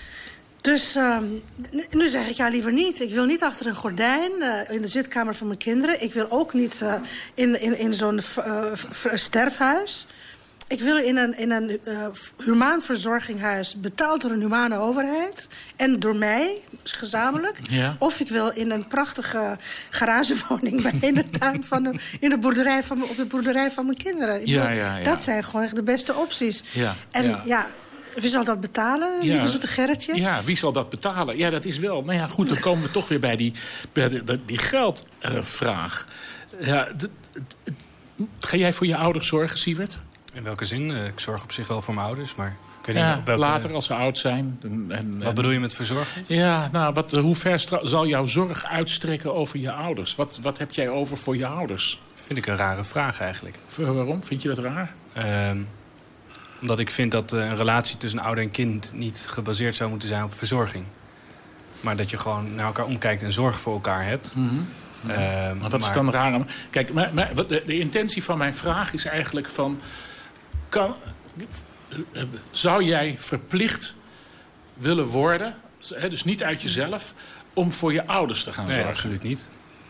Dus uh, nu zeg ik ja liever niet. Ik wil niet achter een gordijn uh, in de zitkamer van mijn kinderen. Ik wil ook niet uh, in, in, in zo'n uh, sterfhuis. Ik wil in een, in een uh, humaan verzorginghuis betaald door een humane overheid. En door mij, gezamenlijk. Ja. Of ik wil in een prachtige garagewoning bij in de tuin van de, in de boerderij van, op de boerderij van mijn kinderen. Ja, ja, ja. Dat zijn gewoon echt de beste opties. Ja, en ja... ja wie zal dat betalen, ja, lieve zoete Gerritje? Ja, wie zal dat betalen? Ja, dat is wel... Nou ja, goed, dan komen we toch weer bij die, bij de, die geldvraag. Uh, ja, d, d, d, ga jij voor je ouders zorgen, Siewert? In welke zin? Uh, ik zorg op zich wel voor mijn ouders, maar... Ik weet ja, niet op welke... later als ze oud zijn. En, en, wat bedoel je met verzorgen? Ja, nou, wat, hoe ver stra- zal jouw zorg uitstrekken over je ouders? Wat, wat heb jij over voor je ouders? Vind ik een rare vraag eigenlijk. Waarom? Vind je dat raar? Uh, Omdat ik vind dat een relatie tussen ouder en kind niet gebaseerd zou moeten zijn op verzorging. Maar dat je gewoon naar elkaar omkijkt en zorg voor elkaar hebt. Mm-hmm. Ja. Uh, maar wat is dan raar? Kijk, maar, maar, de, de intentie van mijn vraag is eigenlijk van... Kan, zou jij verplicht willen worden, dus niet uit jezelf, om voor je ouders te gaan nee, zorgen? Absoluut niet.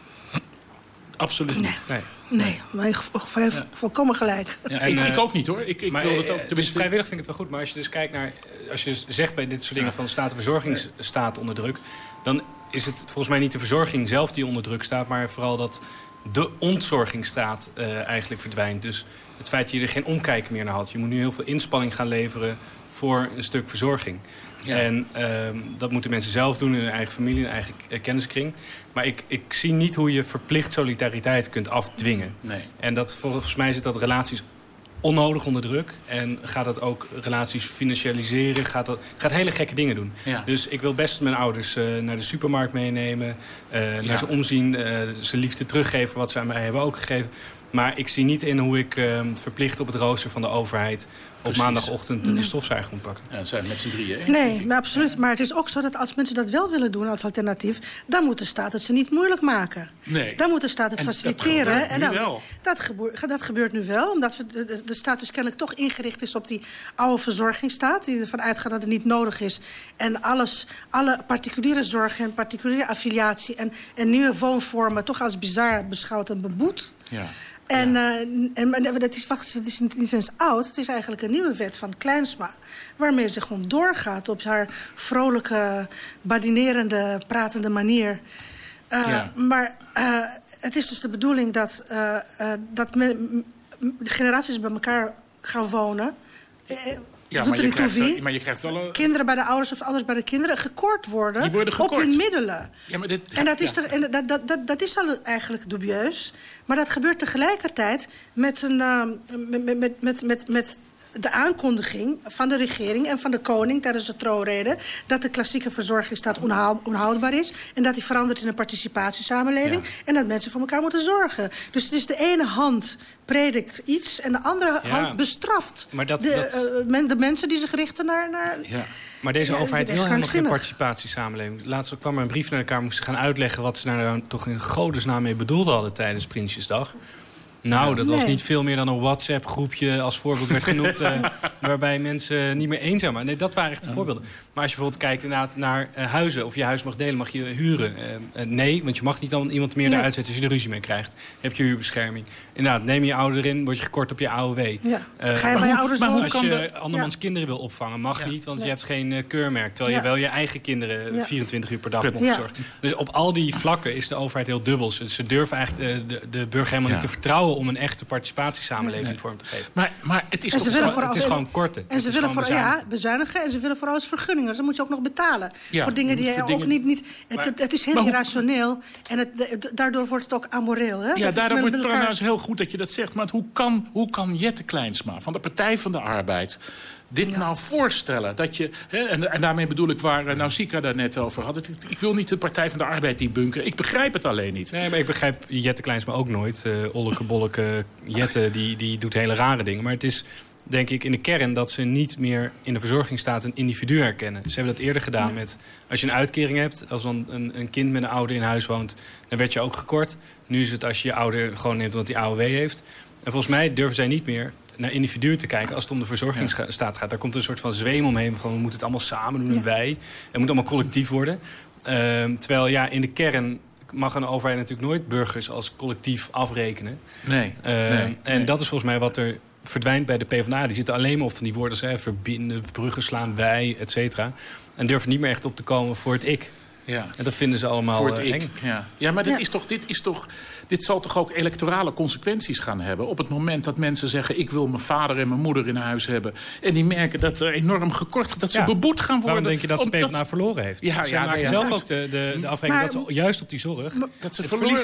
Absoluut niet. Nee, nee maar ik heb ja. volkomen gelijk. Ja, en, ik, ik ook niet hoor. Ik, ik maar, wil het ook. Tenminste, dus vrijwillig vind ik het wel goed. Maar als je dus kijkt naar, als je dus zegt bij dit soort dingen van staat de verzorgingsstaat onder druk, dan is het volgens mij niet de verzorging zelf die onder druk staat, maar vooral dat de ontzorgingsstaat uh, eigenlijk verdwijnt. Dus het feit dat je er geen omkijken meer naar had. Je moet nu heel veel inspanning gaan leveren voor een stuk verzorging. Ja. En uh, dat moeten mensen zelf doen in hun eigen familie, in hun eigen uh, kenniskring. Maar ik, ik zie niet hoe je verplicht solidariteit kunt afdwingen. Nee. En dat, volgens mij zit dat relaties onnodig onder druk. En gaat dat ook relaties financialiseren. Gaat, dat, gaat hele gekke dingen doen. Ja. Dus ik wil best mijn ouders uh, naar de supermarkt meenemen. Uh, naar ja. ze omzien. Uh, ze liefde teruggeven wat ze aan mij hebben ook gegeven. Maar ik zie niet in hoe ik uh, verplicht op het rooster van de overheid op Precies. maandagochtend de stofzuiger moet pakken. Ja, dat zijn we met z'n drieën. Hè? Nee, maar absoluut. Maar het is ook zo dat als mensen dat wel willen doen als alternatief, dan moet de staat het ze niet moeilijk maken. Nee. Dan moet de staat het en faciliteren. Dat en dan, wel. Dat, gebeurt, dat gebeurt nu wel, omdat we, de, de staat dus kennelijk toch ingericht is op die oude verzorgingsstaat, die ervan uitgaat dat het niet nodig is. En alles, alle particuliere zorg en particuliere affiliatie en, en nieuwe woonvormen toch als bizar beschouwd en beboet. Ja. En, ja. uh, en dat is, wacht, het is niet eens oud. Het is eigenlijk een nieuwe wet van Kleinsma, waarmee ze gewoon doorgaat op haar vrolijke, badinerende, pratende manier. Uh, ja. Maar uh, het is dus de bedoeling dat, uh, uh, dat me, de generaties bij elkaar gaan wonen. Uh, Ja, maar je, krijgt, er, maar je krijgt wel een... Kinderen bij de ouders of ouders bij de kinderen gekort worden, Die worden gekort. op hun middelen. Ja, maar dit, en dat is, ja. toch, en dat, dat, dat, dat is al eigenlijk dubieus. Maar dat gebeurt tegelijkertijd met, een, uh, met, met, met, met, met de aankondiging van de regering en van de koning tijdens de troonrede dat de klassieke verzorgingsstaat onhoudbaar is en dat die verandert in een participatiesamenleving ja. en dat mensen voor elkaar moeten zorgen. Dus het is de ene hand predikt iets en de andere ja. hand bestraft maar dat, de, dat... Uh, men, de mensen die zich richten naar... naar ja. Maar deze ja, overheid wil helemaal geen participatiesamenleving. Laatst kwam er een brief naar elkaar, moest ze gaan uitleggen wat ze daar toch in godesnaam mee bedoeld hadden tijdens Prinsjesdag. Nou, dat was nee. niet veel meer dan een WhatsApp-groepje als voorbeeld werd genoemd, uh, waarbij mensen niet meer eenzaam waren. Nee, dat waren echt de voorbeelden. Maar als je bijvoorbeeld kijkt inderdaad naar uh, huizen, of je huis mag delen, mag je huren. Uh, uh, nee, want je mag niet dan iemand meer nee. eruit zetten als je er ruzie mee krijgt. Dan heb je huurbescherming. Inderdaad, neem je ouder in, word je gekort op je A O W. Ja. Uh, Ga je bij je ouders maar wonen? Als je de... andermans ja. kinderen wil opvangen, mag ja. niet, want ja. je hebt geen uh, keurmerk. Terwijl ja. je wel je eigen kinderen ja. vierentwintig uur per dag moet ja. zorgen. Dus op al die vlakken is de overheid heel dubbel. Ze, ze durven eigenlijk uh, de, de burger helemaal ja. niet te vertrouwen om een echte participatiesamenleving nee. vorm te geven. Maar, maar het is, toch zo, het is gewoon korte. En ze willen voor, ja, bezuinigen en ze willen voor alles vergunningen. Dus dan moet je ook nog betalen. Ja, voor dingen die je ook dingen... niet... niet het, het, het is heel irrationeel en het, de, daardoor wordt het ook amoreel. Hè? Ja, dat daardoor wordt het elkaar... heel goed dat je dat zegt. Maar hoe kan, hoe kan Jette Kleinsma van de Partij van de Arbeid dit ja. nou voorstellen? Dat je, hè, en, en daarmee bedoel ik waar uh, Nausicaa daar net over had. Ik, ik wil niet de Partij van de Arbeid die bunkeren. Ik begrijp het alleen niet. Nee, maar ik begrijp Jette Kleinsma ook nooit. Uh, Olleke, bolleke, Jette, die, die doet hele rare dingen. Maar het is, denk ik, in de kern dat ze niet meer in de verzorgingsstaat een individu herkennen. Ze hebben dat eerder gedaan ja. met, als je een uitkering hebt, als dan een, een kind met een ouder in huis woont, dan werd je ook gekort. Nu is het als je je ouder gewoon neemt omdat hij A O W heeft. En volgens mij durven zij niet meer naar individuen te kijken als het om de verzorgingsstaat gaat. Daar komt een soort van zweem omheen van we moeten het allemaal samen doen en ja. wij. Het moet allemaal collectief worden. Uh, terwijl ja, in de kern mag een overheid natuurlijk nooit burgers als collectief afrekenen. Nee. Uh, nee en nee. dat is volgens mij wat er verdwijnt bij de PvdA. Die zitten alleen maar op van die woorden, hè, verbinden, bruggen slaan, wij, et cetera. En durven niet meer echt op te komen voor het ik. Ja. En dat vinden ze allemaal voor het uh, ik. eng. Ja, ja maar dit, ja. Is toch, dit, is toch, dit zal toch ook electorale consequenties gaan hebben? Op het moment dat mensen zeggen, ik wil mijn vader en mijn moeder in huis hebben. En die merken dat er enorm gekort, dat ze ja. beboet gaan worden. Waarom denk je dat de PvdA dat... verloren heeft? Ja, ze ja, maken ja, zelf ja. ook de, de, de afrekening dat ze juist op die zorg dat ze het verliezen. verliezen.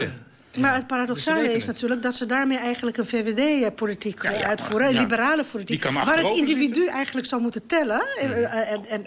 Maar het paradoxale is het. natuurlijk dat ze daarmee eigenlijk een V V D-politiek ja, ja, uitvoeren. Een ja. liberale politiek. Waar het individu zitten. eigenlijk zou moeten tellen. Mm. En, en, en,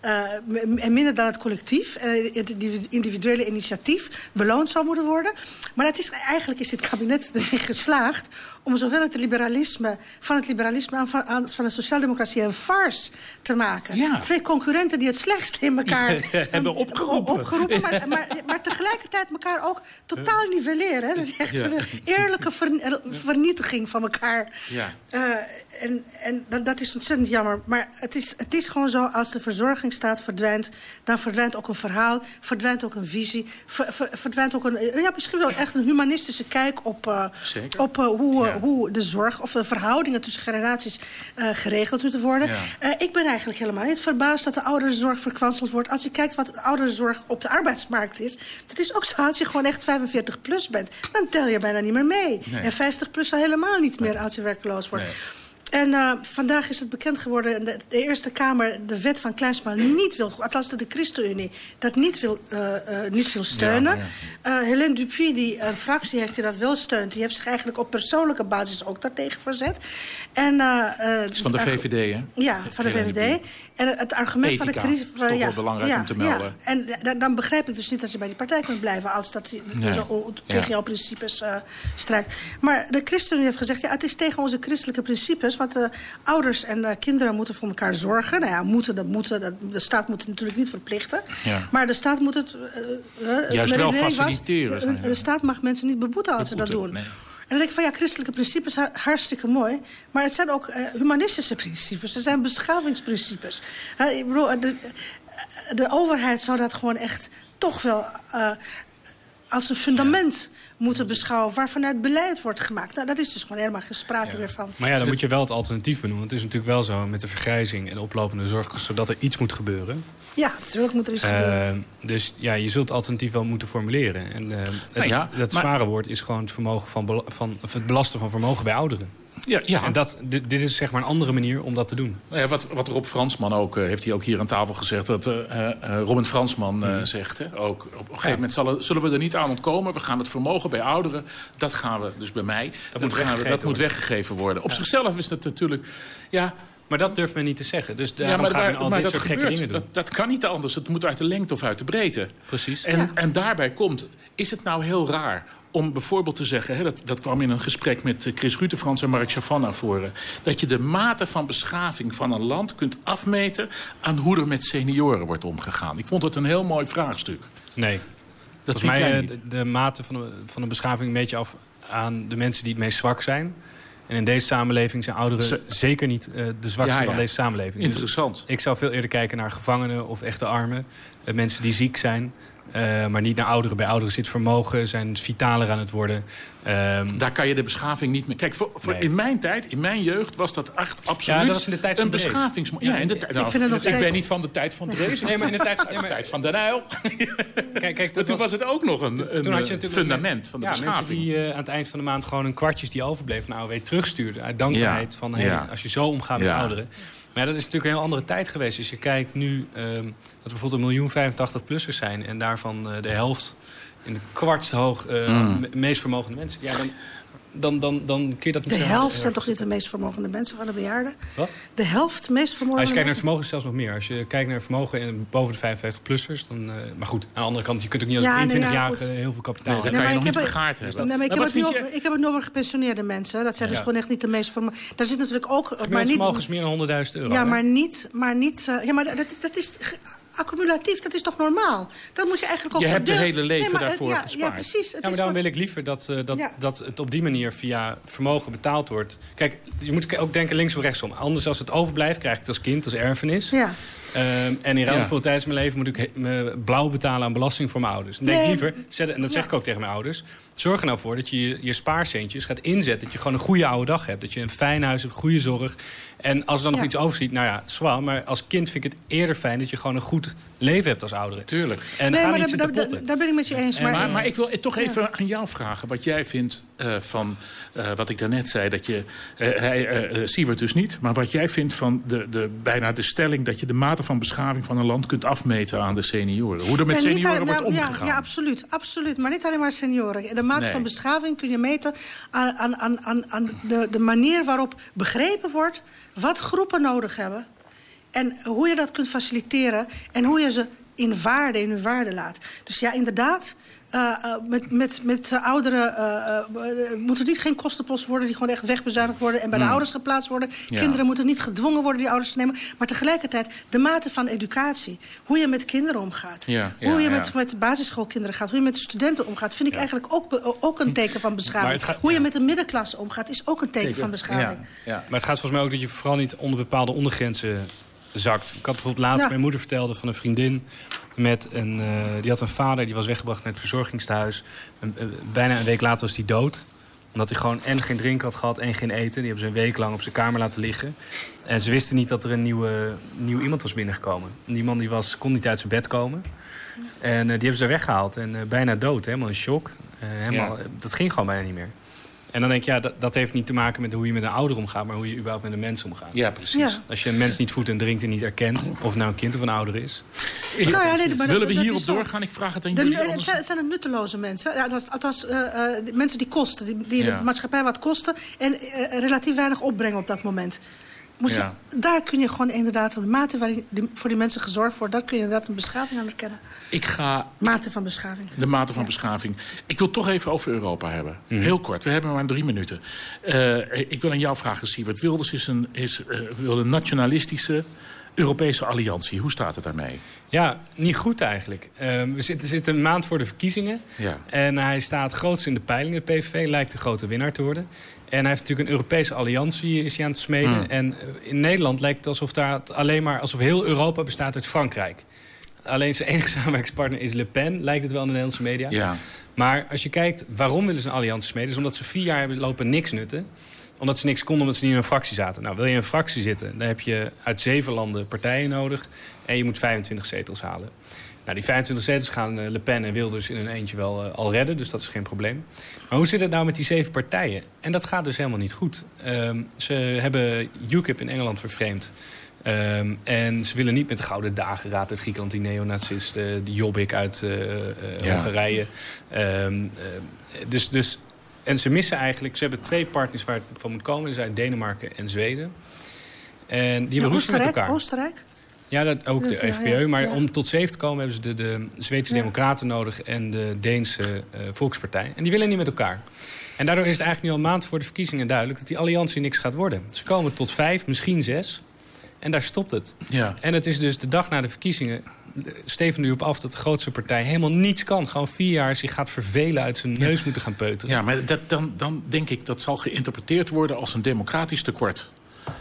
uh, en minder dan het collectief. En het individuele initiatief beloond zou moeten worden. Maar het is, eigenlijk is dit kabinet erin geslaagd om zowel het liberalisme van het liberalisme aan van, van de sociaaldemocratie een farce te maken. Ja. Twee concurrenten die het slechtst in elkaar hebben opgeroepen. opgeroepen maar, maar, maar tegelijkertijd elkaar ook totaal nivelleren. Dat is echt ja. een eerlijke ver, vernietiging van elkaar. Ja. Uh, en en dat, dat is ontzettend jammer. Maar het is, het is gewoon zo, als de verzorgingsstaat verdwijnt, dan verdwijnt ook een verhaal, verdwijnt ook een visie, ver, ver, verdwijnt ook een, ja, misschien wel echt een humanistische kijk op, uh, op uh, hoe, ja. hoe de zorg of de verhoudingen tussen generaties uh, geregeld moeten worden. Ja. Uh, ik ben eigenlijk helemaal niet verbaasd dat de ouderenzorg verkwanseld wordt. Als je kijkt wat de ouderenzorg op de arbeidsmarkt is, dat is ook zo, als je gewoon echt vijfenveertig plus bent, dan tel je bijna niet meer mee. Nee. En vijftig plus al helemaal niet meer als je werkloos wordt. Nee. En uh, vandaag is het bekend geworden, de, de Eerste Kamer de wet van Kleinsma niet wil, althans de ChristenUnie, dat niet wil, uh, uh, niet wil steunen. Ja, ja. Uh, Hélène Dupuy, die een fractie heeft die dat wel steunt, die heeft zich eigenlijk op persoonlijke basis ook daartegen verzet. En, uh, uh, dat is van de V V D, hè? Ja, van de V V D. En het argument Ethica, van de crisis is toch ja, wel belangrijk ja, om te melden. Ja. En dan, dan begrijp ik dus niet dat je bij die partij kunt blijven als dat nee. zo tegen ja. jouw principes uh, strijkt. Maar de ChristenUnie heeft gezegd, ja, het is tegen onze christelijke principes, want uh, ouders en uh, kinderen moeten voor elkaar zorgen. Nou ja, moeten, dat moeten, dat, de staat moet het natuurlijk niet verplichten. Ja. Maar de staat moet het uh, uh, juist wel faciliteren. Was, de, de staat mag mensen niet beboeten als beboeten, ze dat doen. Nee. En dan denk ik van ja, christelijke principes, hartstikke mooi. Maar het zijn ook uh, humanistische principes. Het zijn beschavingsprincipes. Uh, ik bedoel, de, de overheid zou dat gewoon echt toch wel uh, als een fundament ja. moeten beschouwen waarvanuit beleid wordt gemaakt. Nou, dat is dus gewoon helemaal geen sprake ja. meer van. Maar ja, dan moet je wel het alternatief benoemen. Het is natuurlijk wel zo met de vergrijzing en de oplopende zorgkosten, zodat er iets moet gebeuren. Ja, natuurlijk moet er iets uh, gebeuren. Dus ja, je zult het alternatief wel moeten formuleren. En uh, het, nou ja, het, het zware maar... woord is gewoon het, vermogen van, van, het belasten van vermogen bij ouderen. Ja, ja. En dat, dit, dit is zeg maar een andere manier om dat te doen. Nou ja, wat, wat Rob Fransman ook, uh, heeft hij ook hier aan tafel gezegd. Dat uh, uh, Robin Fransman uh, mm. zegt, hè, ook op een gegeven ja. moment zullen, zullen we er niet aan ontkomen. We gaan het vermogen bij ouderen, dat gaan we, dus bij mij, dat, dat, moet, gaan we, dat moet weggegeven worden. Op ja. zichzelf is dat natuurlijk, ja... Maar dat durft men niet te zeggen. Dus daarom ja, maar, gaan we al maar dit dat soort gekke dingen doen. Dat, dat kan niet anders. Het moet uit de lengte of uit de breedte. Precies. En, ja. en daarbij komt, is het nou heel raar om bijvoorbeeld te zeggen, hè, dat, dat kwam in een gesprek met Chris Ruutefrans en Mark Chavan naar voren, dat je de mate van beschaving van een land kunt afmeten aan hoe er met senioren wordt omgegaan. Ik vond het een heel mooi vraagstuk. Nee. Dat vind jij mij niet. De, de mate van de, van de beschaving meet je af aan de mensen die het meest zwak zijn. En in deze samenleving zijn ouderen Z- zeker niet uh, de zwakste ja, ja. van deze samenleving. Interessant. Dus ik zou veel eerder kijken naar gevangenen of echte armen. Uh, mensen die ziek zijn. Uh, maar niet naar ouderen. Bij ouderen zit vermogen, zijn vitaler aan het worden. Um, Daar kan je de beschaving niet meer... Kijk, voor, voor nee. in mijn tijd, in mijn jeugd, was dat echt absoluut ja, dat was in de tijd van een beschavings... Ja, in de ja, nou, ik, vind het nog ik steeds... ben niet van de tijd van Drees. Nee, maar in de tijd van, nee, maar... de tijd van Den Uyl. Kijk, kijk, toen was, was het ook nog een, een toen had je fundament een, van de ja, beschaving. Mensen die uh, aan het eind van de maand gewoon een kwartjes die overbleef van de A O W terugstuurden. Uit dankbaarheid ja. van, hey, ja. als je zo omgaat met ja. ouderen. Maar ja, dat is natuurlijk een heel andere tijd geweest. Als je kijkt nu um, dat er bijvoorbeeld een miljoen vijfentachtig-plussers zijn... en daarvan uh, de helft in de kwartst hoog uh, mm. me- meest vermogende mensen. Ja, dan, dan, dan, dan kun je dat niet de zeggen. De helft zijn toch niet de meest vermogende mensen van de bejaarden? Wat? De helft meest vermogende Als je kijkt naar het vermogen is zelfs nog meer. Als je kijkt naar het vermogen in, boven de vijfenvijftig-plussers... dan, uh, maar goed, aan de andere kant, je kunt ook niet als ja, drieëntwintigjarige nee, ja, heel veel kapitaal nee, hebben. Dat Nee, kan je nog niet vergaard hebben. Nee, maar ik, maar heb het nu, ik heb het nu over gepensioneerde mensen. Dat zijn ja. dus gewoon echt niet de meest vermogen. Daar zit natuurlijk ook... Het maar niet, vermogen is meer dan honderdduizend euro. Ja, hè? maar niet... Maar niet uh, ja, maar dat, dat is... accumulatief, dat is toch normaal? Dat moet je eigenlijk ook... Je hebt verdeel... het hele leven nee, maar, daarvoor ja, gespaard. Ja, precies. Het ja, maar is daarom maar... wil ik liever dat, uh, dat, ja. dat het op die manier via vermogen betaald wordt. Kijk, je moet ook denken links of rechtsom. Anders als het overblijft, krijg ik het als kind, als erfenis. Ja. Um, en in ruil ja. voor tijdens mijn leven moet ik he- me blauw betalen aan belasting voor mijn ouders. Dan denk ik nee. liever, zet, en dat zeg ja. ik ook tegen mijn ouders... zorg er nou voor dat je je, je spaarcentjes gaat inzetten. Dat je gewoon een goede oude dag hebt. Dat je een fijn huis hebt, goede zorg. En als er dan nog ja. iets overschiet, nou ja, zwaar. Maar als kind vind ik het eerder fijn dat je gewoon een goed leven hebt als ouderen. Tuurlijk. En nee, ga maar niet daar, zitten daar, potten. daar ben ik met je eens. En, Maar, maar, maar ik wil toch even ja. aan jou vragen wat jij vindt uh, van uh, wat ik daarnet zei. Dat je, uh, hij, uh, Siewert dus niet. Maar wat jij vindt van de, de, bijna de stelling... dat je de mate van beschaving van een land kunt afmeten aan de senioren. Hoe er met ja, senioren wordt omgegaan. Ja, ja, absoluut, absoluut. Maar niet alleen maar senioren. De mate nee. van beschaving kun je meten aan, aan, aan, aan, aan de, de manier waarop begrepen wordt... wat groepen nodig hebben. En hoe je dat kunt faciliteren. En hoe je ze in waarde, in hun waarde laat. Dus ja, inderdaad... Uh, uh, met met, met uh, ouderen uh, uh, moeten niet geen kostenpost worden... die gewoon echt wegbezuinigd worden en bij mm. de ouders geplaatst worden. Ja. Kinderen moeten niet gedwongen worden die ouders te nemen. Maar tegelijkertijd de mate van educatie. Hoe je met kinderen omgaat. Ja, ja, hoe je met, ja. met basisschoolkinderen gaat. Hoe je met de studenten omgaat. Vind ik ja. eigenlijk ook, ook een teken van beschaving. Gaat, hoe je ja. met de middenklasse omgaat is ook een teken, teken. van beschaving. Ja. Ja. Maar het gaat volgens mij ook dat je vooral niet onder bepaalde ondergrenzen... zakt. Ik had bijvoorbeeld laatst ja. mijn moeder vertelde van een vriendin... met een, uh, die had een vader, die was weggebracht naar het verzorgingstehuis. Een, uh, bijna een week later was hij dood. Omdat hij gewoon en geen drinken had gehad en geen eten. Die hebben ze een week lang op zijn kamer laten liggen. En ze wisten niet dat er een nieuwe, nieuw iemand was binnengekomen. En die man die was, kon niet uit zijn bed komen. En uh, die hebben ze er weggehaald. En uh, bijna dood, helemaal in shock. Uh, helemaal, ja. Dat ging gewoon bijna niet meer. En dan denk je, ja, dat, dat heeft niet te maken met hoe je met een ouder omgaat... maar hoe je überhaupt met een mens omgaat. Ja, precies. Ja. Als je een mens niet voedt en drinkt en niet erkent... of het nou een kind of een ouder is. Nou ja, nee, maar Willen we hierop doorgaan? Ik vraag het aan jullie. Het zijn, het zijn het nutteloze mensen. Ja, althans, althans uh, uh, mensen die kosten. Die, die ja. de maatschappij wat kosten... en uh, relatief weinig opbrengen op dat moment. Moet je, ja. Daar kun je gewoon inderdaad... de mate waarin die, voor die mensen gezorgd wordt... daar kun je inderdaad een beschaving aan herkennen. Ik ga... Mate van beschaving. De mate van ja. beschaving. Ik wil toch even over Europa hebben. Mm. Heel kort, we hebben maar drie minuten. Uh, ik wil aan jou vragen, Siewert. Wilders is een, is, uh, wil een nationalistische Europese alliantie. Hoe staat het daarmee? Ja, niet goed eigenlijk. Uh, we zitten, zitten een maand voor de verkiezingen. Ja. En hij staat grootst in de peilingen. De P V V lijkt de grote winnaar te worden. En hij heeft natuurlijk een Europese alliantie is hij aan het smeden. Hmm. En in Nederland lijkt het alsof, daar alleen maar, alsof heel Europa bestaat uit Frankrijk. Alleen zijn enige samenwerkingspartner is Le Pen, lijkt het wel in de Nederlandse media. Ja. Maar als je kijkt, waarom willen ze een alliantie smeden? Is omdat ze vier jaar hebben lopen niks nutten. Omdat ze niks konden, omdat ze niet in een fractie zaten. Nou, wil je in een fractie zitten, dan heb je uit zeven landen partijen nodig. En je moet vijfentwintig zetels halen. Nou, die vijfentwintig zetels gaan Le Pen en Wilders in hun eentje wel uh, al redden. Dus dat is geen probleem. Maar hoe zit het nou met die zeven partijen? En dat gaat dus helemaal niet goed. Um, ze hebben U K I P in Engeland vervreemd. Um, en ze willen niet met de Gouden Dageraad uit Griekenland, die neonazist, uh, die Jobbik uit uh, uh, ja. Hongarije. Um, uh, dus, dus, en ze missen eigenlijk, ze hebben twee partners waar het van moet komen. Dat zijn Denemarken en Zweden. En die hebben ruzie met elkaar. Oostenrijk? Ja, dat, ook de F P Ö. Maar ja. om tot zeven te komen hebben ze de, de Zweedse ja. Democraten nodig en de Deense uh, Volkspartij. En die willen niet met elkaar. En daardoor is het eigenlijk nu al een maand voor de verkiezingen duidelijk dat die alliantie niks gaat worden. Ze komen tot vijf, misschien zes. En daar stopt het. Ja. En het is dus de dag na de verkiezingen... steven nu op af dat de grootste partij helemaal niets kan. Gewoon vier jaar zich gaat vervelen uit zijn neus ja. moeten gaan peuteren. Ja, maar dat, dan, dan denk ik dat zal geïnterpreteerd worden als een democratisch tekort.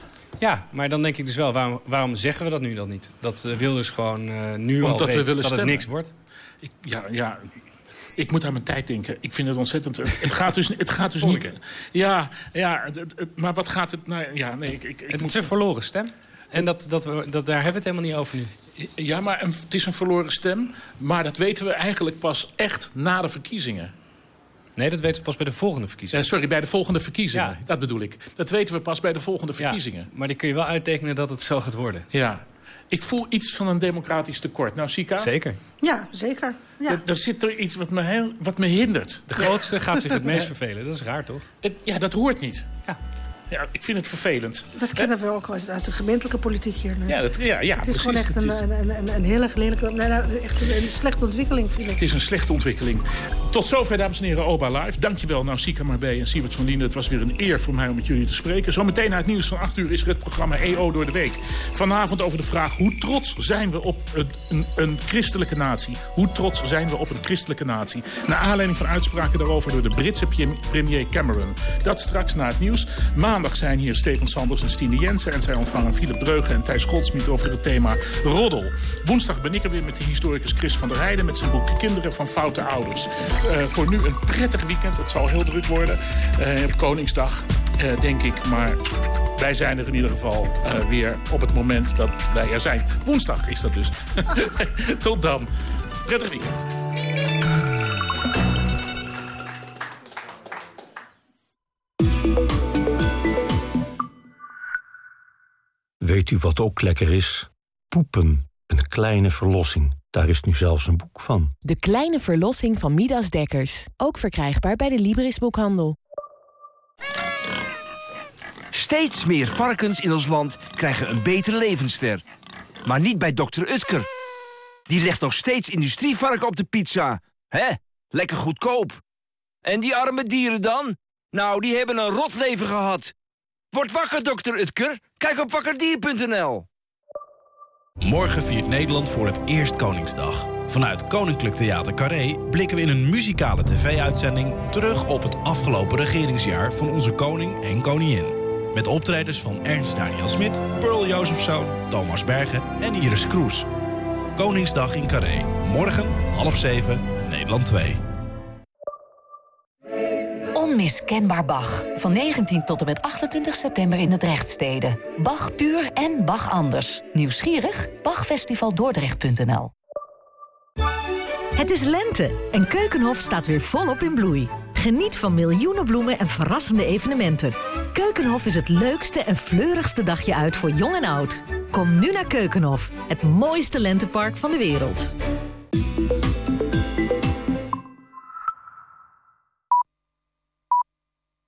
Ja, maar dan denk ik dus wel, waarom, waarom zeggen we dat nu dan niet? Dat uh, Wilders gewoon uh, nu Omdat al weet we willen dat stemmen. Het niks wordt? Ik, ja, ja, ik moet aan mijn tijd denken. Ik vind het ontzettend... Het, het gaat dus, het gaat dus niet... Ja, ja het, het, maar wat gaat het... Nou, ja, nee, ik, ik, ik het moet... is een verloren stem. En dat, dat we, dat, daar hebben we het helemaal niet over nu. Ja, maar een, het is een verloren stem. Maar dat weten we eigenlijk pas echt na de verkiezingen. Nee, dat weten we pas bij de volgende verkiezingen. Uh, sorry, bij de volgende verkiezingen. Ja. Dat bedoel ik. Dat weten we pas bij de volgende verkiezingen. Ja, maar die kun je wel uittekenen dat het zo gaat worden. Ja. Ik voel iets van een democratisch tekort. Nou, Sika? Zeker. Ja, zeker. Ja. Er, er zit er iets wat me, heel, wat me hindert. De grootste ja. gaat zich het meest vervelen. Dat is raar, toch? Het, ja, dat hoort niet. Ja. Ja, ik vind het vervelend. Dat kennen we ook uit de gemeentelijke politiek hier. Nu. Ja, dat, ja, ja, het is precies. gewoon echt een, is... een, een, een heel erg lelijke... Nee, echt een, een slechte ontwikkeling, vind ik. Het is een slechte ontwikkeling. Tot zover, dames en heren, Oba Live. Dankjewel, Nausicaa Marbé en Siewert van Lienden. Het was weer een eer voor mij om met jullie te spreken. Zometeen na het nieuws van acht uur is er het programma E O door de week. Vanavond over de vraag hoe trots zijn we op een, een, een christelijke natie. Hoe trots zijn we op een christelijke natie. Naar aanleiding van uitspraken daarover door de Britse premier Cameron. Dat straks na het nieuws. Maandag zijn hier Steven Sanders en Stine Jensen. En zij ontvangen Philip Breugen en Thijs Goldsmit over het thema roddel. Woensdag ben ik er weer met de historicus Chris van der Heijden met zijn boek Kinderen van Foute Ouders. Uh, voor nu een prettig weekend. Het zal heel druk worden. Uh, op Koningsdag, uh, denk ik. Maar wij zijn er in ieder geval uh, weer op het moment dat wij er zijn. Woensdag is dat dus. Tot dan. Prettig weekend. Weet u wat ook lekker is? Poepen. Een kleine verlossing. Daar is nu zelfs een boek van. De kleine verlossing van Midas Dekkers. Ook verkrijgbaar bij de Libris boekhandel. Steeds meer varkens in ons land krijgen een betere levensster. Maar niet bij dokter Utker. Die legt nog steeds industrievarken op de pizza. Hè? Lekker goedkoop. En die arme dieren dan? Nou, die hebben een rot leven gehad. Word wakker, dokter Utker. Kijk op wakkerdier punt n l. Morgen viert Nederland voor het eerst Koningsdag. Vanuit Koninklijk Theater Carré blikken we in een muzikale tv-uitzending terug op het afgelopen regeringsjaar van onze koning en koningin. Met optredens van Ernst Daniel Smit, Pearl Josephzoon, Thomas Bergen en Iris Kroes. Koningsdag in Carré. Morgen, half zeven, Nederland twee. Onmiskenbaar Bach. Van negentien tot en met achtentwintig september in de Drechtsteden. Bach puur en Bach anders. Nieuwsgierig? bach festival dordrecht punt n l. Het is lente en Keukenhof staat weer volop in bloei. Geniet van miljoenen bloemen en verrassende evenementen. Keukenhof is het leukste en fleurigste dagje uit voor jong en oud. Kom nu naar Keukenhof, het mooiste lentepark van de wereld.